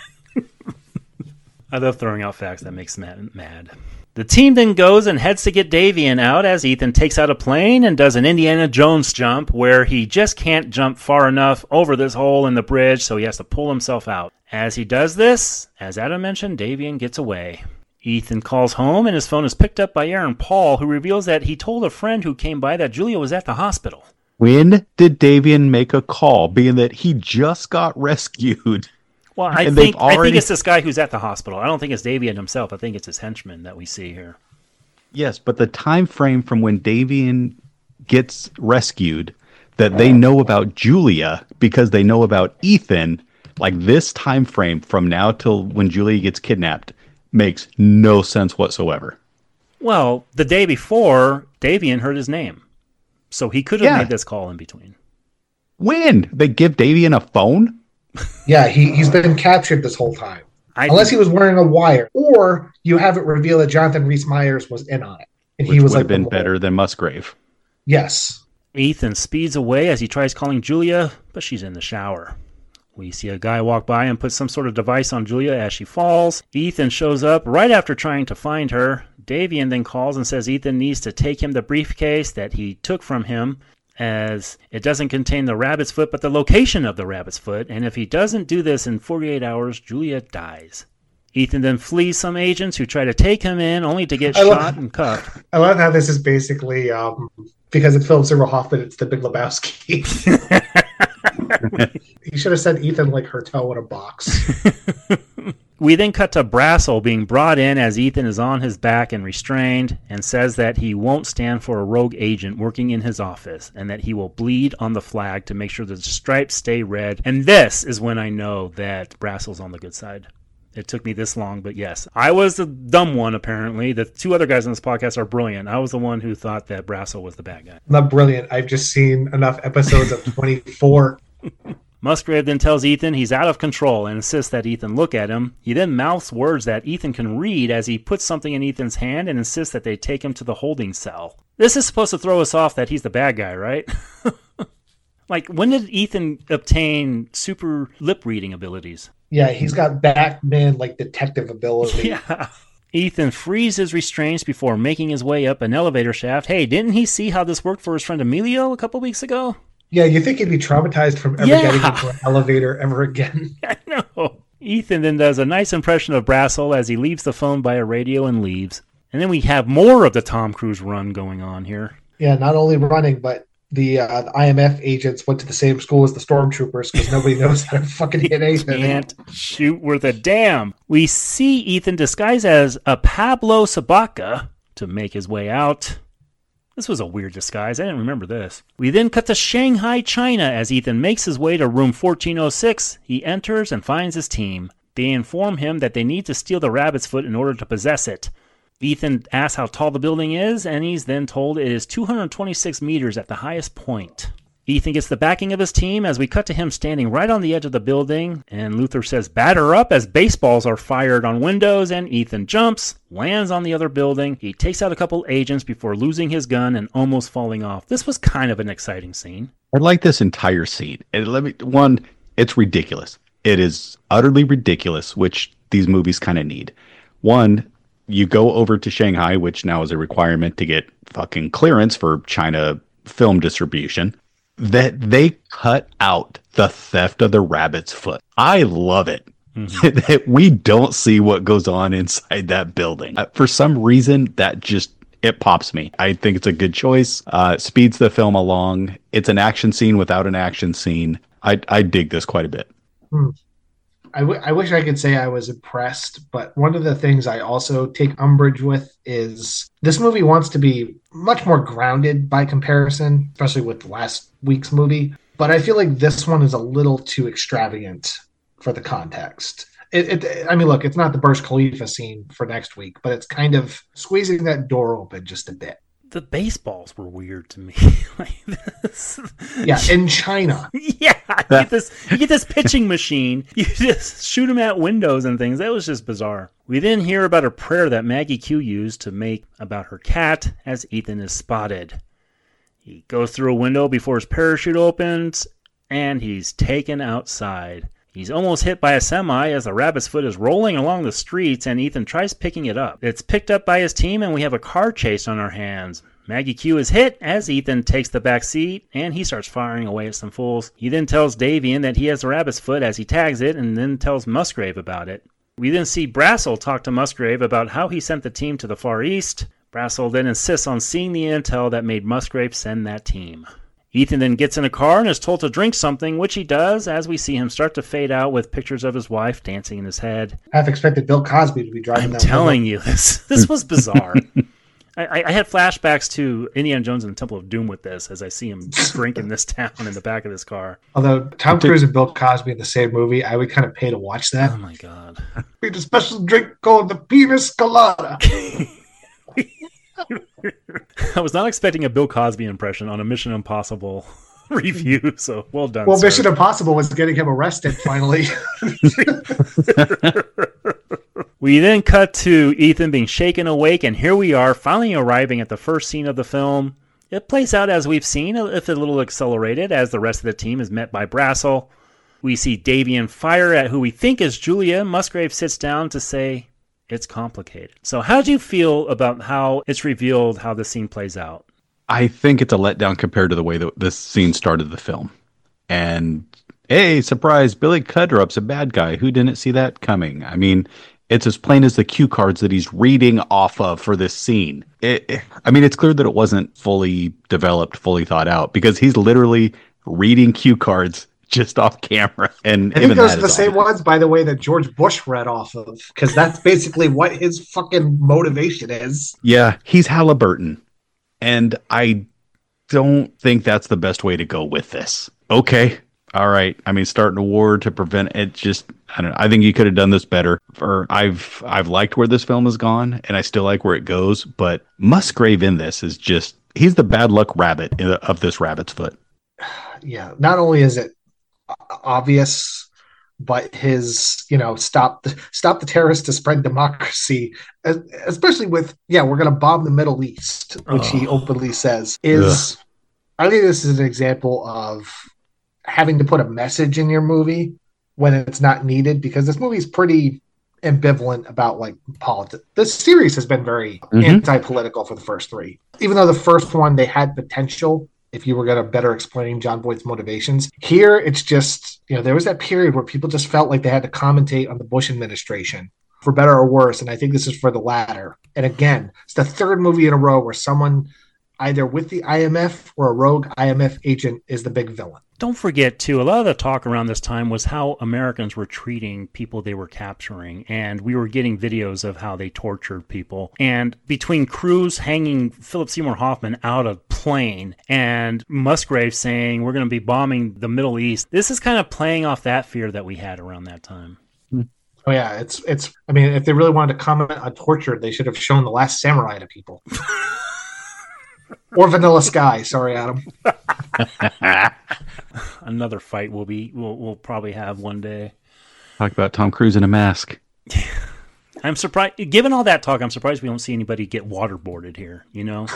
I love throwing out facts. That makes Matt mad. The team then goes and heads to get Davian out as Ethan takes out a plane and does an Indiana Jones jump where he just can't jump far enough over this hole in the bridge, so he has to pull himself out. As he does this, as Adam mentioned, Davian gets away. Ethan calls home and his phone is picked up by Aaron Paul, who reveals that he told a friend who came by that Julia was at the hospital. When did Davian make a call, being that he just got rescued? Well, I think it's this guy who's at the hospital. I don't think it's Davian himself. I think it's his henchman that we see here. Yes, but the time frame from when Davian gets rescued, that they know about Julia because they know about Ethan, like this time frame from now till when Julia gets kidnapped makes no sense whatsoever. Well, the day before, Davian heard his name. So he could have made this call in between. When? They give Davian a phone? Yeah, he's been captured this whole time. Unless he was wearing a wire. Or you have it revealed that Jonathan Rhys-Meyers was in on it. And Which would have been better than Musgrave. Yes. Ethan speeds away as he tries calling Julia, but she's in the shower. We see a guy walk by and put some sort of device on Julia as she falls. Ethan shows up right after trying to find her. Davian then calls and says Ethan needs to take him the briefcase that he took from him, as it doesn't contain the rabbit's foot, but the location of the rabbit's foot, and if he doesn't do this in 48 hours, Julia dies. Ethan then flees some agents who try to take him in, only to get shot and cuffed. I love how this is basically, because it's Philip Seymour Hoffman, it's the Big Lebowski. He should have said Ethan like her toe in a box. We then cut to Brassel being brought in as Ethan is on his back and restrained, and says that he won't stand for a rogue agent working in his office, and that he will bleed on the flag to make sure the stripes stay red. And this is when I know that Brassel's on the good side. It took me this long, but yes. I was the dumb one, apparently. The 2 other guys on this podcast are brilliant. I was the one who thought that Brassel was the bad guy. Not brilliant. I've just seen enough episodes of 24. Musgrave then tells Ethan he's out of control and insists that Ethan look at him. He then mouths words that Ethan can read as he puts something in Ethan's hand and insists that they take him to the holding cell. This is supposed to throw us off that he's the bad guy, right? Like, when did Ethan obtain super lip reading abilities? Yeah, he's got Batman, like, detective ability. Yeah. Ethan frees his restraints before making his way up an elevator shaft. Hey, didn't he see how this worked for his friend Emilio a couple weeks ago? Yeah, you think he'd be traumatized from ever getting into an elevator ever again. I know. Ethan then does a nice impression of Brassel as he leaves the phone by a radio and leaves. And then we have more of the Tom Cruise run going on here. Yeah, not only running, but the IMF agents went to the same school as the stormtroopers because nobody knows how to fucking hit anything. Can't shoot worth a damn. We see Ethan disguised as a Pablo Sabaka to make his way out. This was a weird disguise. I didn't remember this. We then cut to Shanghai, China, as Ethan makes his way to room 1406. He enters and finds his team. They inform him that they need to steal the rabbit's foot in order to possess it. Ethan asks how tall the building is, and he's then told it is 226 meters at the highest point. Ethan gets the backing of his team as we cut to him standing right on the edge of the building, and Luther says batter up as baseballs are fired on windows, and Ethan jumps, lands on the other building. He takes out a couple agents before losing his gun and almost falling off. This was kind of an exciting scene. I like this entire scene. It's ridiculous. It is utterly ridiculous, which these movies kind of need. One, you go over to Shanghai, which now is a requirement to get fucking clearance for China film distribution, that they cut out the theft of the rabbit's foot. I love it. Mm-hmm. That we don't see what goes on inside that building. For some reason, it pops me. I think it's a good choice. Speeds the film along. It's an action scene without an action scene. I dig this quite a bit. I wish I could say I was impressed, but one of the things I also take umbrage with is this movie wants to be much more grounded by comparison, especially with last week's movie. But I feel like this one is a little too extravagant for the context. Look, it's not the Burj Khalifa scene for next week, but it's kind of squeezing that door open just a bit. The baseballs were weird to me. Like this. Yeah, in China. Yeah, you get this pitching machine. You just shoot them at windows and things. That was just bizarre. We then hear about a prayer that Maggie Q used to make about her cat as Ethan is spotted. He goes through a window before his parachute opens, and he's taken outside. He's almost hit by a semi as the rabbit's foot is rolling along the streets, and Ethan tries picking it up. It's picked up by his team, and we have a car chase on our hands. Maggie Q is hit as Ethan takes the back seat, and he starts firing away at some fools. He then tells Davian that he has the rabbit's foot as he tags it, and then tells Musgrave about it. We then see Brassel talk to Musgrave about how he sent the team to the Far East. Brassel then insists on seeing the intel that made Musgrave send that team. Ethan then gets in a car and is told to drink something, which he does, as we see him start to fade out with pictures of his wife dancing in his head. Half expected Bill Cosby to be driving that. I'm telling you, this was bizarre. I had flashbacks to Indiana Jones and the Temple of Doom with this, as I see him drinking this town in the back of this car. Although Tom Cruise and Bill Cosby in the same movie, I would kind of pay to watch that. Oh my God. We had a special drink called the Penis Colada. I was not expecting a Bill Cosby impression on a Mission Impossible review, so well done. Well, sir. Mission Impossible was getting him arrested finally. We then cut to Ethan being shaken awake, and here we are finally arriving at the first scene of the film. It plays out as we've seen, if a little accelerated, as the rest of the team is met by Brassel. We see Davian fire at who we think is Julia. Musgrave sits down to say, it's complicated. So how do you feel about how it's revealed how the scene plays out? I think it's a letdown compared to the way that this scene started the film. And, hey, surprise, Billy Cudrup's a bad guy. Who didn't see that coming? I mean, it's as plain as the cue cards that he's reading off of for this scene. It's clear that it wasn't fully developed, fully thought out, because he's literally reading cue cards just off camera. And I think those are the same ones, by the way, that George Bush read off of, because that's basically what his fucking motivation is. Yeah, he's Halliburton. And I don't think that's the best way to go with this. Okay. All right. I mean, starting a war to prevent it, just, I don't know. I think you could have done this better. I've liked where this film has gone, and I still like where it goes, but Musgrave in this is just, he's the bad luck rabbit of this rabbit's foot. Yeah. Not only is it obvious, but his, stop the terrorists to spread democracy, especially with, we're going to bomb the Middle East, which he openly says is, I think this is an example of having to put a message in your movie when it's not needed, because this movie is pretty ambivalent about like politics. This series has been very anti-political for the first three, even though the first one, they had potential if you were going to better explain John Voight's motivations. Here, it's just, there was that period where people just felt like they had to commentate on the Bush administration, for better or worse, and I think this is for the latter. And again, it's the third movie in a row where someone either with the IMF or a rogue IMF agent is the big villain. Don't forget, too, a lot of the talk around this time was how Americans were treating people they were capturing, and we were getting videos of how they tortured people. And between Cruise hanging Philip Seymour Hoffman out of plane and Musgrave saying we're going to be bombing the Middle East, this is kind of playing off that fear that we had around that time. Oh yeah, it's. I mean, if they really wanted to comment on torture, they should have shown The Last Samurai to people. Or Vanilla Sky. Sorry, Adam. Another fight we'll probably have one day. Talk about Tom Cruise in a mask. I'm surprised. Given all that talk, I'm surprised we don't see anybody get waterboarded here. You know.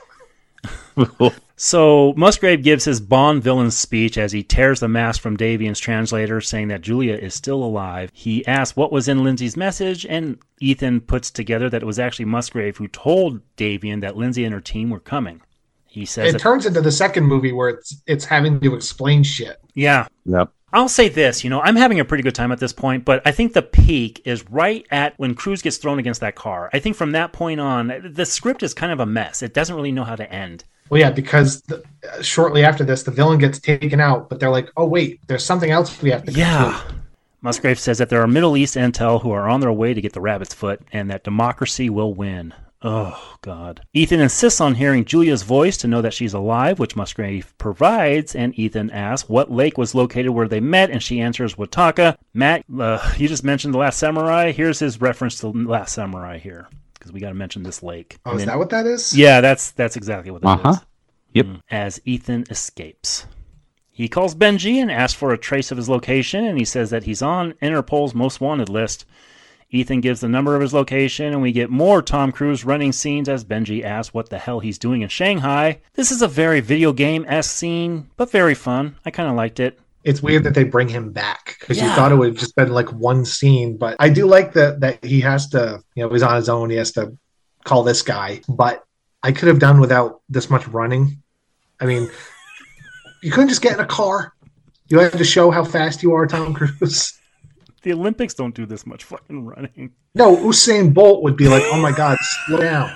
So Musgrave gives his Bond villain speech as he tears the mask from Davian's translator, saying that Julia is still alive. He asks what was in Lindsay's message, and Ethan puts together that it was actually Musgrave who told Davian that Lindsay and her team were coming. He says it turns into the second movie where it's having to explain shit. Yeah. Yep. I'll say this, I'm having a pretty good time at this point, but I think the peak is right at when Cruise gets thrown against that car. I think from that point on, the script is kind of a mess. It doesn't really know how to end. Well, yeah, because shortly after this, the villain gets taken out, but they're like, oh, wait, there's something else we have to complete. Musgrave says that there are Middle East intel who are on their way to get the rabbit's foot and that democracy will win. Oh, God. Ethan insists on hearing Julia's voice to know that she's alive, which Musgrave provides, and Ethan asks what lake was located where they met, and she answers Wataka. Matt, you just mentioned The Last Samurai. Here's his reference to The Last Samurai here, because we got to mention this lake. Oh, is that what that is? Yeah, that's exactly what that is. Yep. As Ethan escapes. He calls Benji and asks for a trace of his location, and he says that he's on Interpol's most wanted list. Ethan gives the number of his location, and we get more Tom Cruise running scenes as Benji asks what the hell he's doing in Shanghai. This is a very video game-esque scene, but very fun. I kind of liked it. It's weird that they bring him back, because you thought it would have just been like one scene, but I do like that he has to, he's on his own, he has to call this guy, but I could have done without this much running. I mean, you couldn't just get in a car. You had to show how fast you are, Tom Cruise. The Olympics don't do this much fucking running. No, Usain Bolt would be like, "Oh my God, slow down,"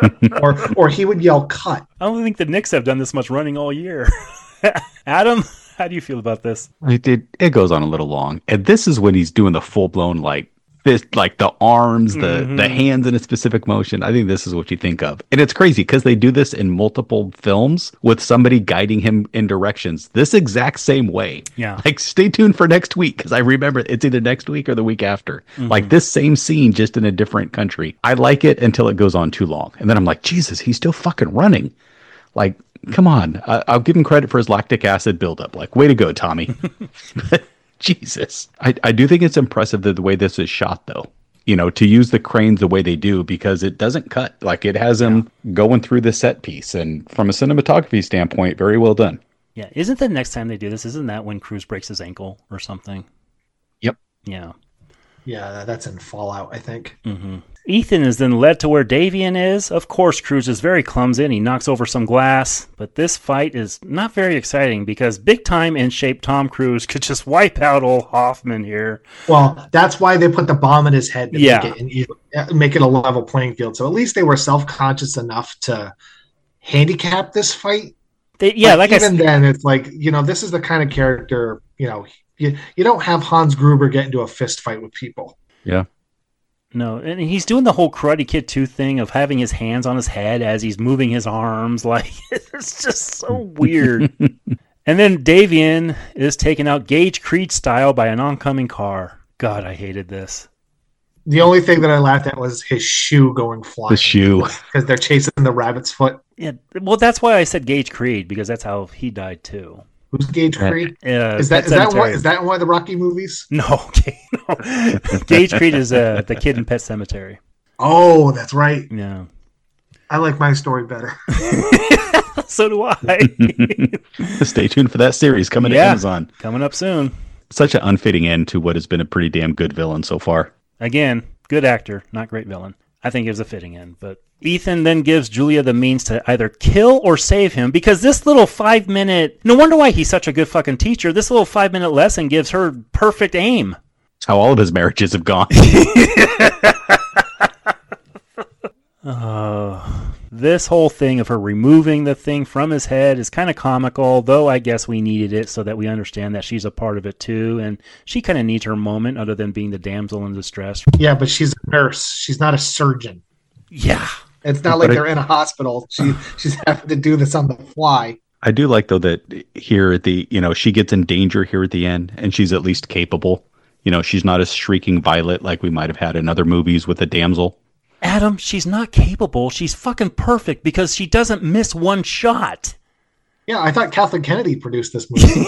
or he would yell, "Cut." I don't think the Knicks have done this much running all year. Adam, how do you feel about this? It goes on a little long, and this is when he's doing the full blown fist, the arms, the hands in a specific motion. I think this is what you think of, and it's crazy because they do this in multiple films with somebody guiding him in directions this exact same way. Yeah, stay tuned for next week because I remember it's either next week or the week after. This same scene just in a different country. I like it until it goes on too long, and then I'm like, Jesus, he's still fucking running. Come on. I'll give him credit for his lactic acid buildup. Way to go, Tommy. Jesus. I do think it's impressive that the way this is shot, though. To use the cranes the way they do, because it doesn't cut. It has him going through the set piece. And from a cinematography standpoint, very well done. Yeah. Isn't the next time they do this, isn't that when Cruise breaks his ankle or something? Yep. Yeah. Yeah, that's in Fallout, I think. Mm-hmm. Ethan is then led to where Davian is. Of course, Cruise is very clumsy and he knocks over some glass, but this fight is not very exciting because big time in shape Tom Cruise could just wipe out old Hoffman here. Well, that's why they put the bomb in his head to make it a level playing field. So at least they were self-conscious enough to handicap this fight. Then it's this is the kind of character, you don't have Hans Gruber get into a fist fight with people. Yeah. No, and he's doing the whole Karate Kid 2 thing of having his hands on his head as he's moving his arms. It's just so weird. And then Davian is taken out Gage Creed style by an oncoming car. God, I hated this. The only thing that I laughed at was his shoe going flying. The shoe. Because they're chasing the rabbit's foot. Yeah, well, that's why I said Gage Creed, because that's how he died, too. Who's Gage Creed? Is that one of the Rocky movies? No. Gage Creed is the kid in Pet Sematary. Oh, that's right. Yeah. I like my story better. So do I. Stay tuned for that series coming to Amazon. Coming up soon. Such an unfitting end to what has been a pretty damn good villain so far. Again, good actor, not great villain. I think it was a fitting end, but Ethan then gives Julia the means to either kill or save him because this little 5-minute... No wonder why he's such a good fucking teacher. This little 5-minute lesson gives her perfect aim. That's how all of his marriages have gone. This whole thing of her removing the thing from his head is kind of comical, though I guess we needed it so that we understand that she's a part of it too, and she kind of needs her moment other than being the damsel in distress. Yeah, but she's a nurse. She's not a surgeon. Yeah. It's not like they're in a hospital. She's having to do this on the fly. I do like, though, that here at the, she gets in danger here at the end, and she's at least capable. She's not a shrieking violet like we might have had in other movies with a damsel. Adam, she's not capable. She's fucking perfect because she doesn't miss one shot. Yeah, I thought Kathleen Kennedy produced this movie.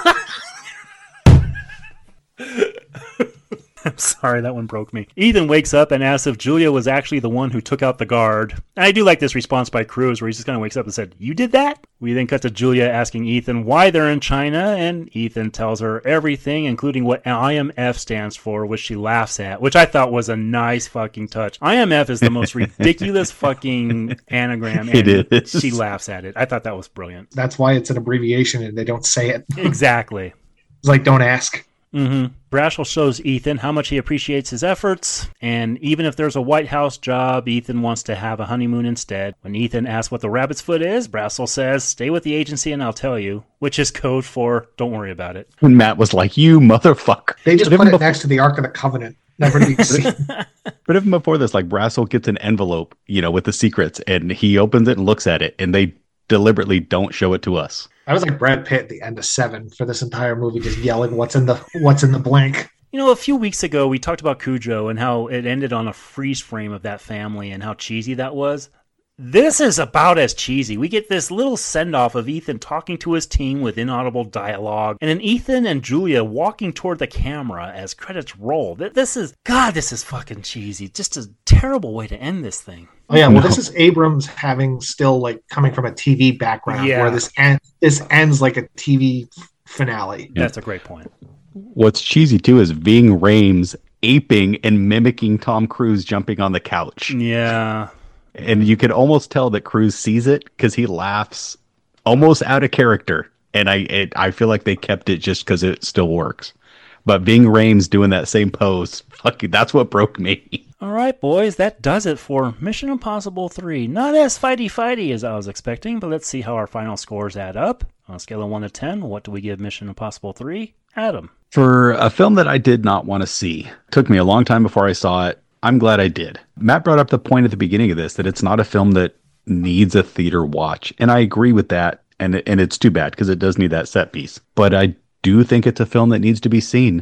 I'm sorry, that one broke me. Ethan wakes up and asks if Julia was actually the one who took out the guard. I do like this response by Cruise, where he just kind of wakes up and said, "You did that?" We then cut to Julia asking Ethan why they're in China, and Ethan tells her everything, including what IMF stands for, which she laughs at, which I thought was a nice fucking touch. IMF is the most ridiculous fucking anagram, and it is. She laughs at it. I thought that was brilliant. That's why it's an abbreviation and they don't say it. Exactly. It's like, don't ask. Mm-hmm. Brassel shows Ethan how much he appreciates his efforts, and even if there's a White House job, Ethan wants to have a honeymoon instead. When Ethan asks what the rabbit's foot is, Brassel says, "Stay with the agency and I'll tell you," which is code for don't worry about it. And Matt was like, "You motherfucker." They just put it next to the Ark of the Covenant. Never to be seen. But even before this, like, Brassel gets an envelope, with the secrets, and he opens it and looks at it, and they deliberately don't show it to us. I was like Brad Pitt at the end of Seven for this entire movie, just yelling, "What's in the blank?" A few weeks ago, we talked about Cujo and how it ended on a freeze frame of that family and how cheesy that was. This is about as cheesy. We get this little send-off of Ethan talking to his team with inaudible dialogue, and then Ethan and Julia walking toward the camera as credits roll. This is fucking cheesy. Just a terrible way to end this thing. Oh yeah, well, this is Abrams having still coming from a TV background, where this ends like a TV finale. That's a great point. What's cheesy too is Ving Rhames aping and mimicking Tom Cruise jumping on the couch. Yeah. And you could almost tell that Cruise sees it because he laughs almost out of character. And I feel like they kept it just because it still works. But Ving Rhames doing that same pose, fuck you, that's what broke me. All right, boys, that does it for Mission Impossible 3. Not as fighty as I was expecting, but let's see how our final scores add up. On a scale of 1 to 10, what do we give Mission Impossible 3? Adam. For a film that I did not want to see, it took me a long time before I saw it. I'm glad I did. Matt brought up the point at the beginning of this, that it's not a film that needs a theater watch. And I agree with that. And it's too bad because it does need that set piece. But I do think it's a film that needs to be seen.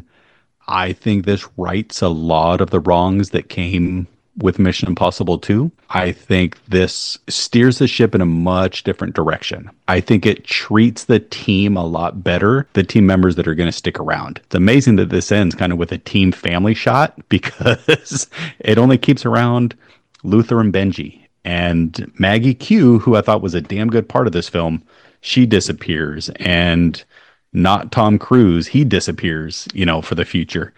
I think this rights a lot of the wrongs that came with Mission Impossible 2. I think this steers the ship in a much different direction. I think it treats the team a lot better, the team members that are going to stick around. It's amazing that this ends kind of with a team family shot because it only keeps around Luther and Benji. And Maggie Q, who I thought was a damn good part of this film, she disappears. And not Tom Cruise, he disappears, for the future.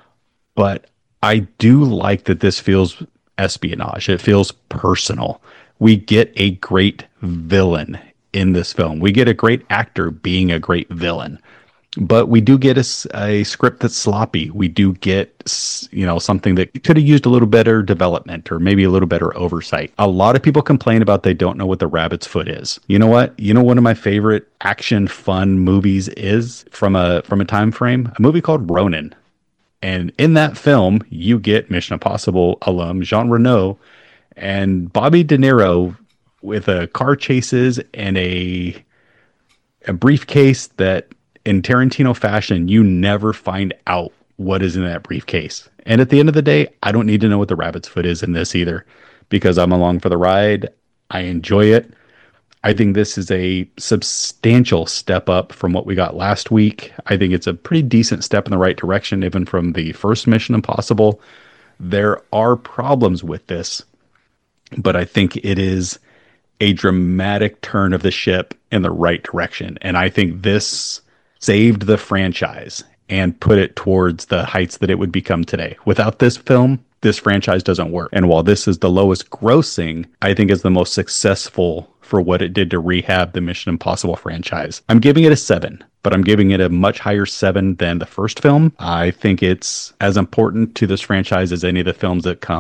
But I do like that this feels espionage. It feels personal. We get a great villain in this film. We get a great actor being a great villain. But we do get a script that's sloppy. We do get, something that could have used a little better development or maybe a little better oversight. A lot of people complain about they don't know what the rabbit's foot is. You know what? One of my favorite action fun movies is from a time frame, a movie called Ronin. And in that film, you get Mission Impossible alum Jean Reno and Bobby De Niro with a car chases and a briefcase that, in Tarantino fashion, you never find out what is in that briefcase. And at the end of the day, I don't need to know what the rabbit's foot is in this either, because I'm along for the ride. I enjoy it. I think this is a substantial step up from what we got last week. I think it's a pretty decent step in the right direction, even from the first Mission Impossible. There are problems with this, but I think it is a dramatic turn of the ship in the right direction. And I think this saved the franchise and put it towards the heights that it would become today. Without this film, this franchise doesn't work. And while this is the lowest grossing, I think is the most successful for what it did to rehab the Mission Impossible franchise. I'm giving it a 7, but I'm giving it a much higher 7 than the first film. I think it's as important to this franchise as any of the films that come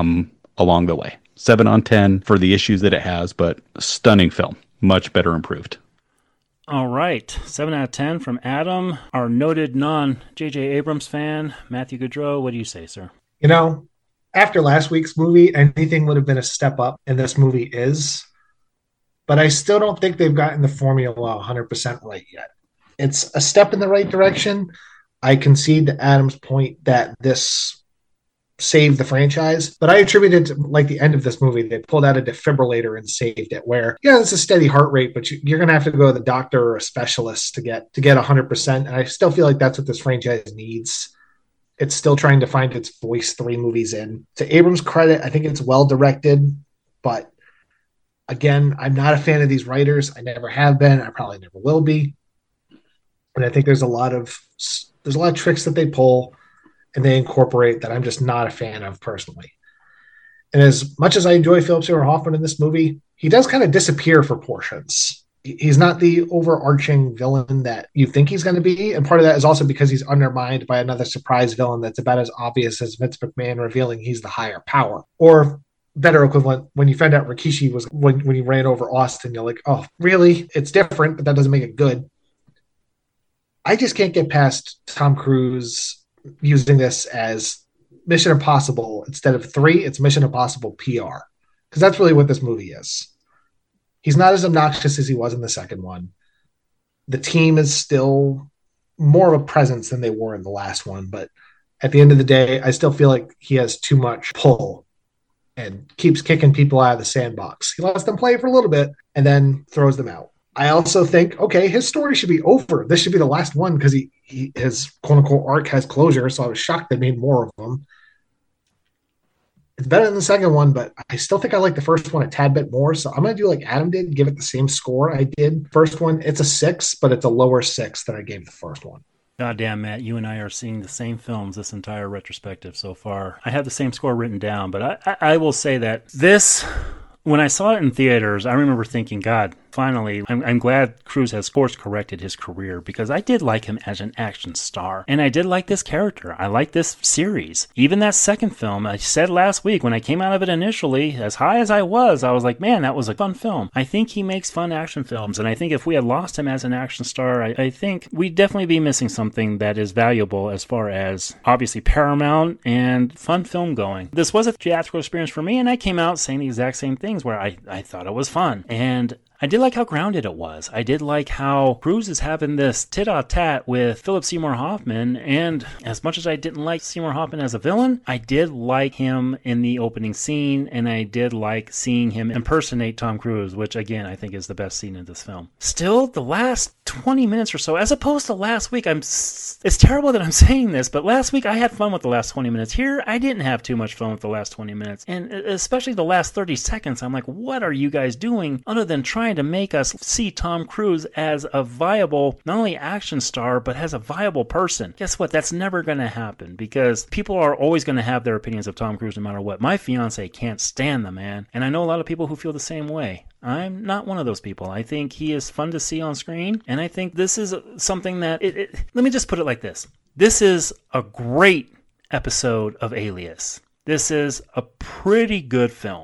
along the way. 7 on 10 for the issues that it has, but stunning film. Much better improved. All right, 7 out of 10 from Adam, our noted non-J.J. Abrams fan, Matthew Gaudreau. What do you say, sir? You know, after last week's movie, anything would have been a step up, and this movie is. But I still don't think they've gotten the formula 100% right yet. It's a step in the right direction. I concede to Adam's point that this saved the franchise, but I attribute it to like the end of this movie. They pulled out a defibrillator and saved it, where, yeah, it's a steady heart rate, but you're going to have to go to the doctor or a specialist to get 100%. And I still feel like that's what this franchise needs. It's still trying to find its voice 3 movies in. To Abrams' credit, I think it's well directed, but again, I'm not a fan of these writers. I never have been. I probably never will be. And I think there's a lot of tricks that they pull and they incorporate that I'm just not a fan of personally. And as much as I enjoy Philip Seymour Hoffman in this movie, he does kind of disappear for portions. He's not the overarching villain that you think he's going to be. And part of that is also because he's undermined by another surprise villain that's about as obvious as Vince McMahon revealing he's the higher power. Or better equivalent, when you find out Rikishi was when he ran over Austin, you're like, oh, really? It's different, but that doesn't make it good. I just can't get past Tom Cruise using this as Mission Impossible. Instead of 3, it's Mission Impossible PR. Because that's really what this movie is. He's not as obnoxious as he was in the second one. The team is still more of a presence than they were in the last one. But at the end of the day, I still feel like he has too much pull and keeps kicking people out of the sandbox. He lets them play for a little bit and then throws them out. I also think, okay, his story should be over. This should be the last one because his quote-unquote arc has closure, so I was shocked they made more of them. It's better than the second one, but I still think I like the first one a tad bit more, so I'm going to do like Adam did, give it the same score I did. First one, it's a 6, but it's a lower 6 than I gave the first one. Goddamn, Matt, you and I are seeing the same films this entire retrospective so far. I have the same score written down, but I will say that this, when I saw it in theaters, I remember thinking, God, finally, I'm glad Cruise has course corrected his career, because I did like him as an action star. And I did like this character. I like this series. Even that second film, I said last week when I came out of it initially, as high as I was like, man, that was a fun film. I think he makes fun action films. And I think if we had lost him as an action star, I think we'd definitely be missing something that is valuable as far as obviously Paramount and fun film going. This was a theatrical experience for me, and I came out saying the exact same things where I thought it was fun. And I did like how grounded it was. I did like how Cruise is having this tit-a-tat with Philip Seymour Hoffman, and as much as I didn't like Seymour Hoffman as a villain, I did like him in the opening scene, and I did like seeing him impersonate Tom Cruise, which again, I think is the best scene in this film. Still, the last 20 minutes or so, as opposed to last week, it's terrible that I'm saying this, but last week I had fun with the last 20 minutes. Here, I didn't have too much fun with the last 20 minutes, and especially the last 30 seconds, I'm like, what are you guys doing other than trying to make us see Tom Cruise as a viable, not only action star, but as a viable person? Guess what? That's never going to happen, because people are always going to have their opinions of Tom Cruise no matter what. My fiance can't stand the man, and I know a lot of people who feel the same way. I'm not one of those people. I think he is fun to see on screen, and I think this is something that... let me just put it like this. This is a great episode of Alias. This is a pretty good film.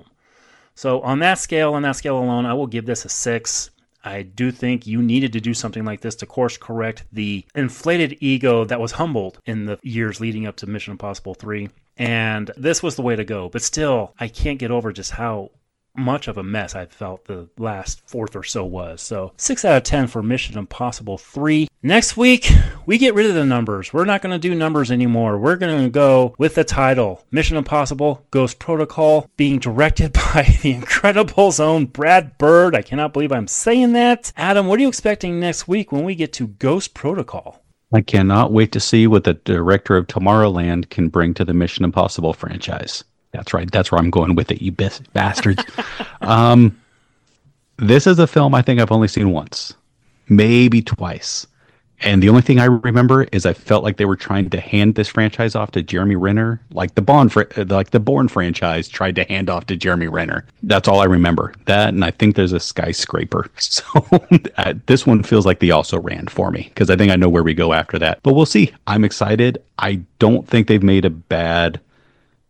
So on that scale alone, I will give this a 6. I do think you needed to do something like this to course correct the inflated ego that was humbled in the years leading up to Mission Impossible 3. And this was the way to go. But still, I can't get over just how much of a mess I felt the last fourth or so was. So 6 out of 10 for Mission Impossible 3. Next week, we get rid of the numbers. We're not going to do numbers anymore. We're going to go with the title, Mission Impossible Ghost Protocol, being directed by the Incredibles' own Brad Bird. I cannot believe I'm saying that. Adam, what are you expecting next week when we get to Ghost Protocol? I cannot wait to see what the director of Tomorrowland can bring to the Mission Impossible franchise. That's right. That's where I'm going with it, you bastards. This is a film I think I've only seen once, maybe twice. And the only thing I remember is I felt like they were trying to hand this franchise off to Jeremy Renner, like the Bourne franchise tried to hand off to Jeremy Renner. That's all I remember. That, and I think there's a skyscraper. So this one feels like the also ran for me, because I think I know where we go after that. But we'll see. I'm excited. I don't think they've made a bad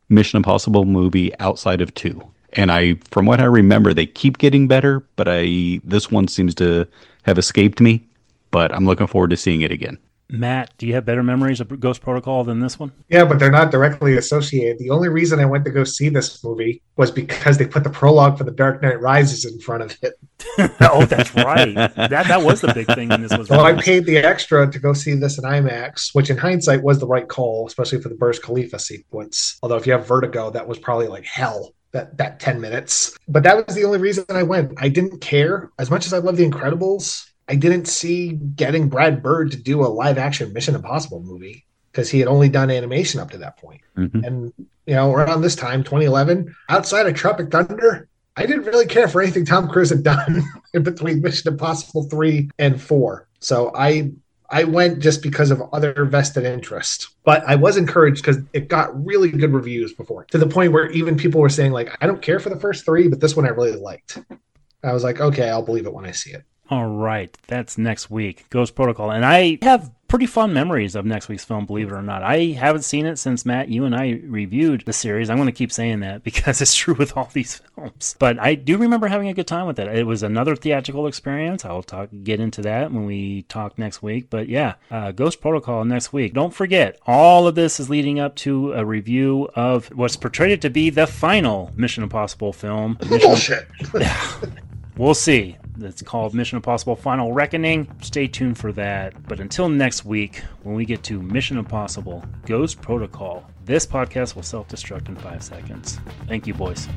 Mission Impossible movie outside of 2. And from what I remember, they keep getting better, but this one seems to have escaped me, but I'm looking forward to seeing it again. Matt, do you have better memories of Ghost Protocol than this one? Yeah, but they're not directly associated. The only reason I went to go see this movie was because they put the prologue for The Dark Knight Rises in front of it. Oh, that's right. That was the big thing when this was So I released. paid the extra to go see this in IMAX, which in hindsight was the right call, especially for the Burj Khalifa sequence. Although if you have vertigo, that was probably like hell. That 10 minutes. But that was the only reason I went. I didn't care. As much as I love The Incredibles, I didn't see getting Brad Bird to do a live action Mission Impossible movie because he had only done animation up to that point. Mm-hmm. And, around this time, 2011, outside of Tropic Thunder, I didn't really care for anything Tom Cruise had done in between Mission Impossible 3 and 4. So I went just because of other vested interest. But I was encouraged because it got really good reviews before, to the point where even people were saying, like, I don't care for the first 3, but this one I really liked. I was like, okay, I'll believe it when I see it. All right, that's next week, Ghost Protocol. And I have pretty fond memories of next week's film, believe it or not. I haven't seen it since, Matt, you and I reviewed the series. I'm going to keep saying that because it's true with all these films. But I do remember having a good time with it. It was another theatrical experience. I'll get into that when we talk next week. But yeah, Ghost Protocol next week. Don't forget, all of this is leading up to a review of what's portrayed to be the final Mission Impossible film. Bullshit. We'll see. It's called Mission Impossible Final Reckoning. Stay tuned for that. But until next week, when we get to Mission Impossible Ghost Protocol, this podcast will self-destruct in 5 seconds. Thank you, boys.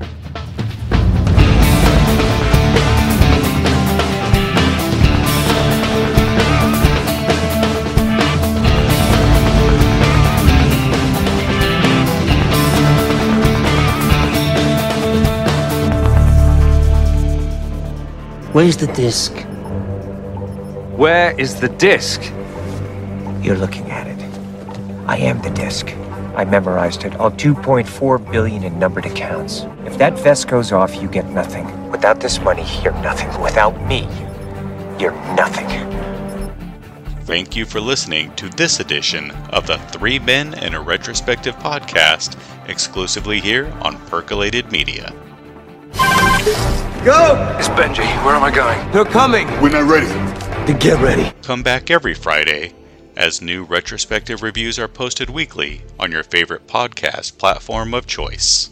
Where's the disc? Where is the disc? You're looking at it. I am the disc. I memorized it, all 2.4 billion in numbered accounts. If that vest goes off, you get nothing. Without this money, you're nothing. Without me, you're nothing. Thank you for listening to this edition of the Three Men and a Retrospective podcast, exclusively here on Percolated Media. Go! It's Benji. Where am I going? They're coming. We're not ready. Then get ready. Come back every Friday as new retrospective reviews are posted weekly on your favorite podcast platform of choice.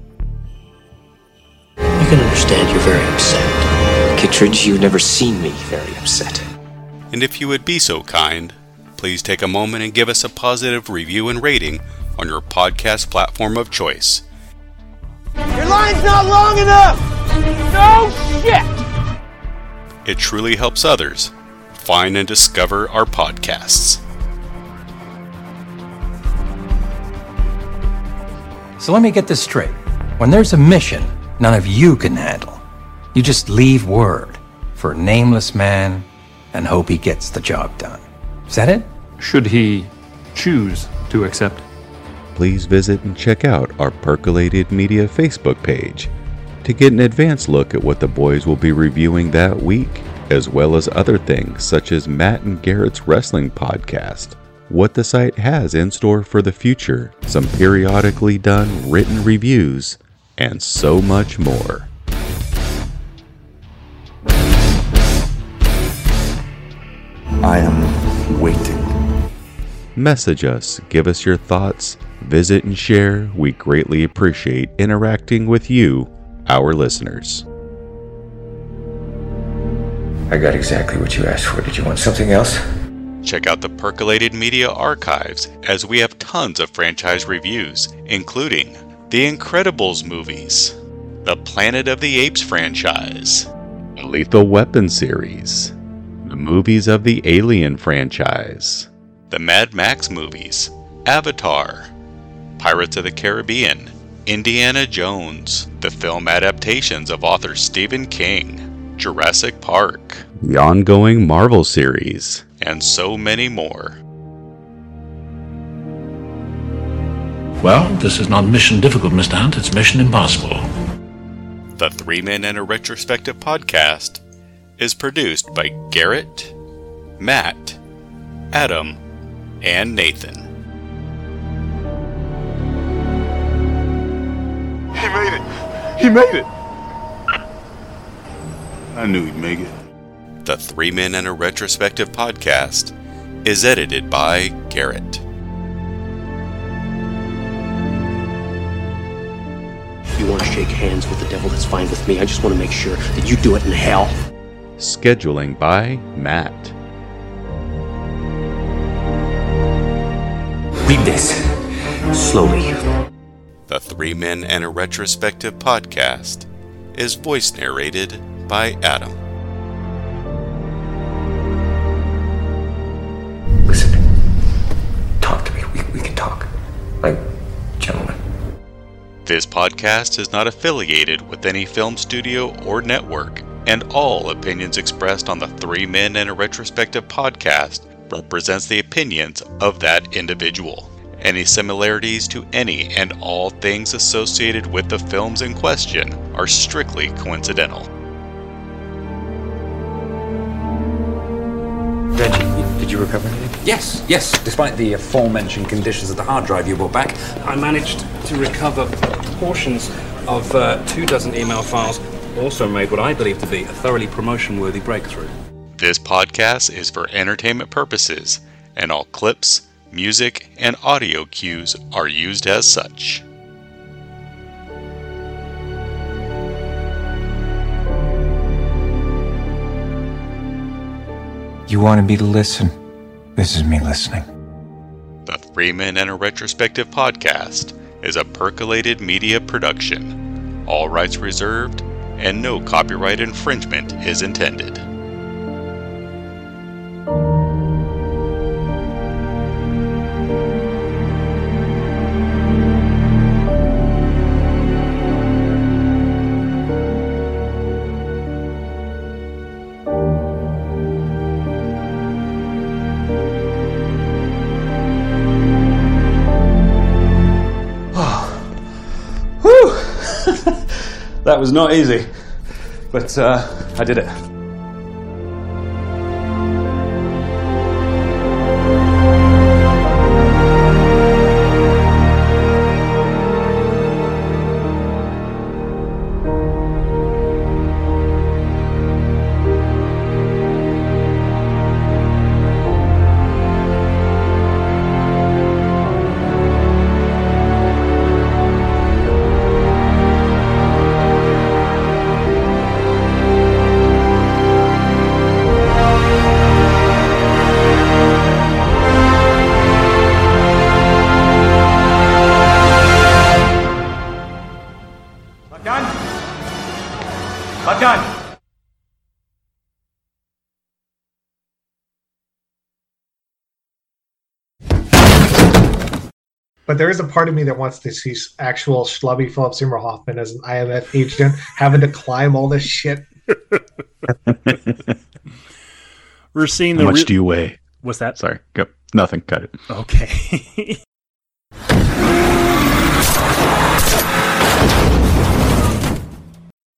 You can understand you're very upset. Kittredge, you've never seen me very upset. And if you would be so kind, please take a moment and give us a positive review and rating on your podcast platform of choice. Your line's not long enough! No shit! It truly helps others find and discover our podcasts. So let me get this straight. When there's a mission none of you can handle, you just leave word for a nameless man and hope he gets the job done. Is that it? Should he choose to accept? Please visit and check out our Percolated Media Facebook page to get an advance look at what the boys will be reviewing that week, as well as other things such as Matt and Garrett's wrestling podcast, what the site has in store for the future, some periodically done written reviews, and so much more. I am waiting. Message us, give us your thoughts, visit and share. We greatly appreciate interacting with you, our listeners. I got exactly what you asked for. Did you want something else? Check out the Percolated Media archives, as we have tons of franchise reviews, including The Incredibles movies, the Planet of the Apes franchise, the Lethal Weapon series, the movies of the Alien franchise, the Mad Max movies, Avatar, Pirates of the Caribbean, Indiana Jones, the film adaptations of author Stephen King, Jurassic Park, the ongoing Marvel series, and so many more. Well, this is not mission difficult, Mr. Hunt. It's mission impossible. The Three Men and a Retrospective podcast is produced by Garrett, Matt, Adam, and Nathan. He made it. He made it. I knew he'd make it. The Three Men and a Retrospective podcast is edited by Garrett. You want to shake hands with the devil, that's fine with me. I just want to make sure that you do it in hell. Scheduling by Matt. Read this. Slowly. The Three Men and a Retrospective podcast is voice narrated by Adam. Listen. Talk to me. We can talk. Like gentlemen. This podcast is not affiliated with any film studio or network, and all opinions expressed on the Three Men and a Retrospective podcast represents the opinions of that individual. Any similarities to any and all things associated with the films in question are strictly coincidental. Reggie, did you recover anything? Yes. Despite the aforementioned conditions of the hard drive you brought back, I managed to recover portions of 24 email files. Also made what I believe to be a thoroughly promotion-worthy breakthrough. This podcast is for entertainment purposes, and all clips, music, and audio cues are used as such. You wanted me to listen? This is me listening. The Three Men and a Retrospective podcast is a Percolated Media production. All rights reserved, and no copyright infringement is intended. That was not easy, but I did it. But there is a part of me that wants to see actual schlubby Philip Seymour Hoffman as an IMF agent having to climb all this shit. We're seeing How much do you weigh? What's that? Sorry. Go. Nothing. Cut it. Okay.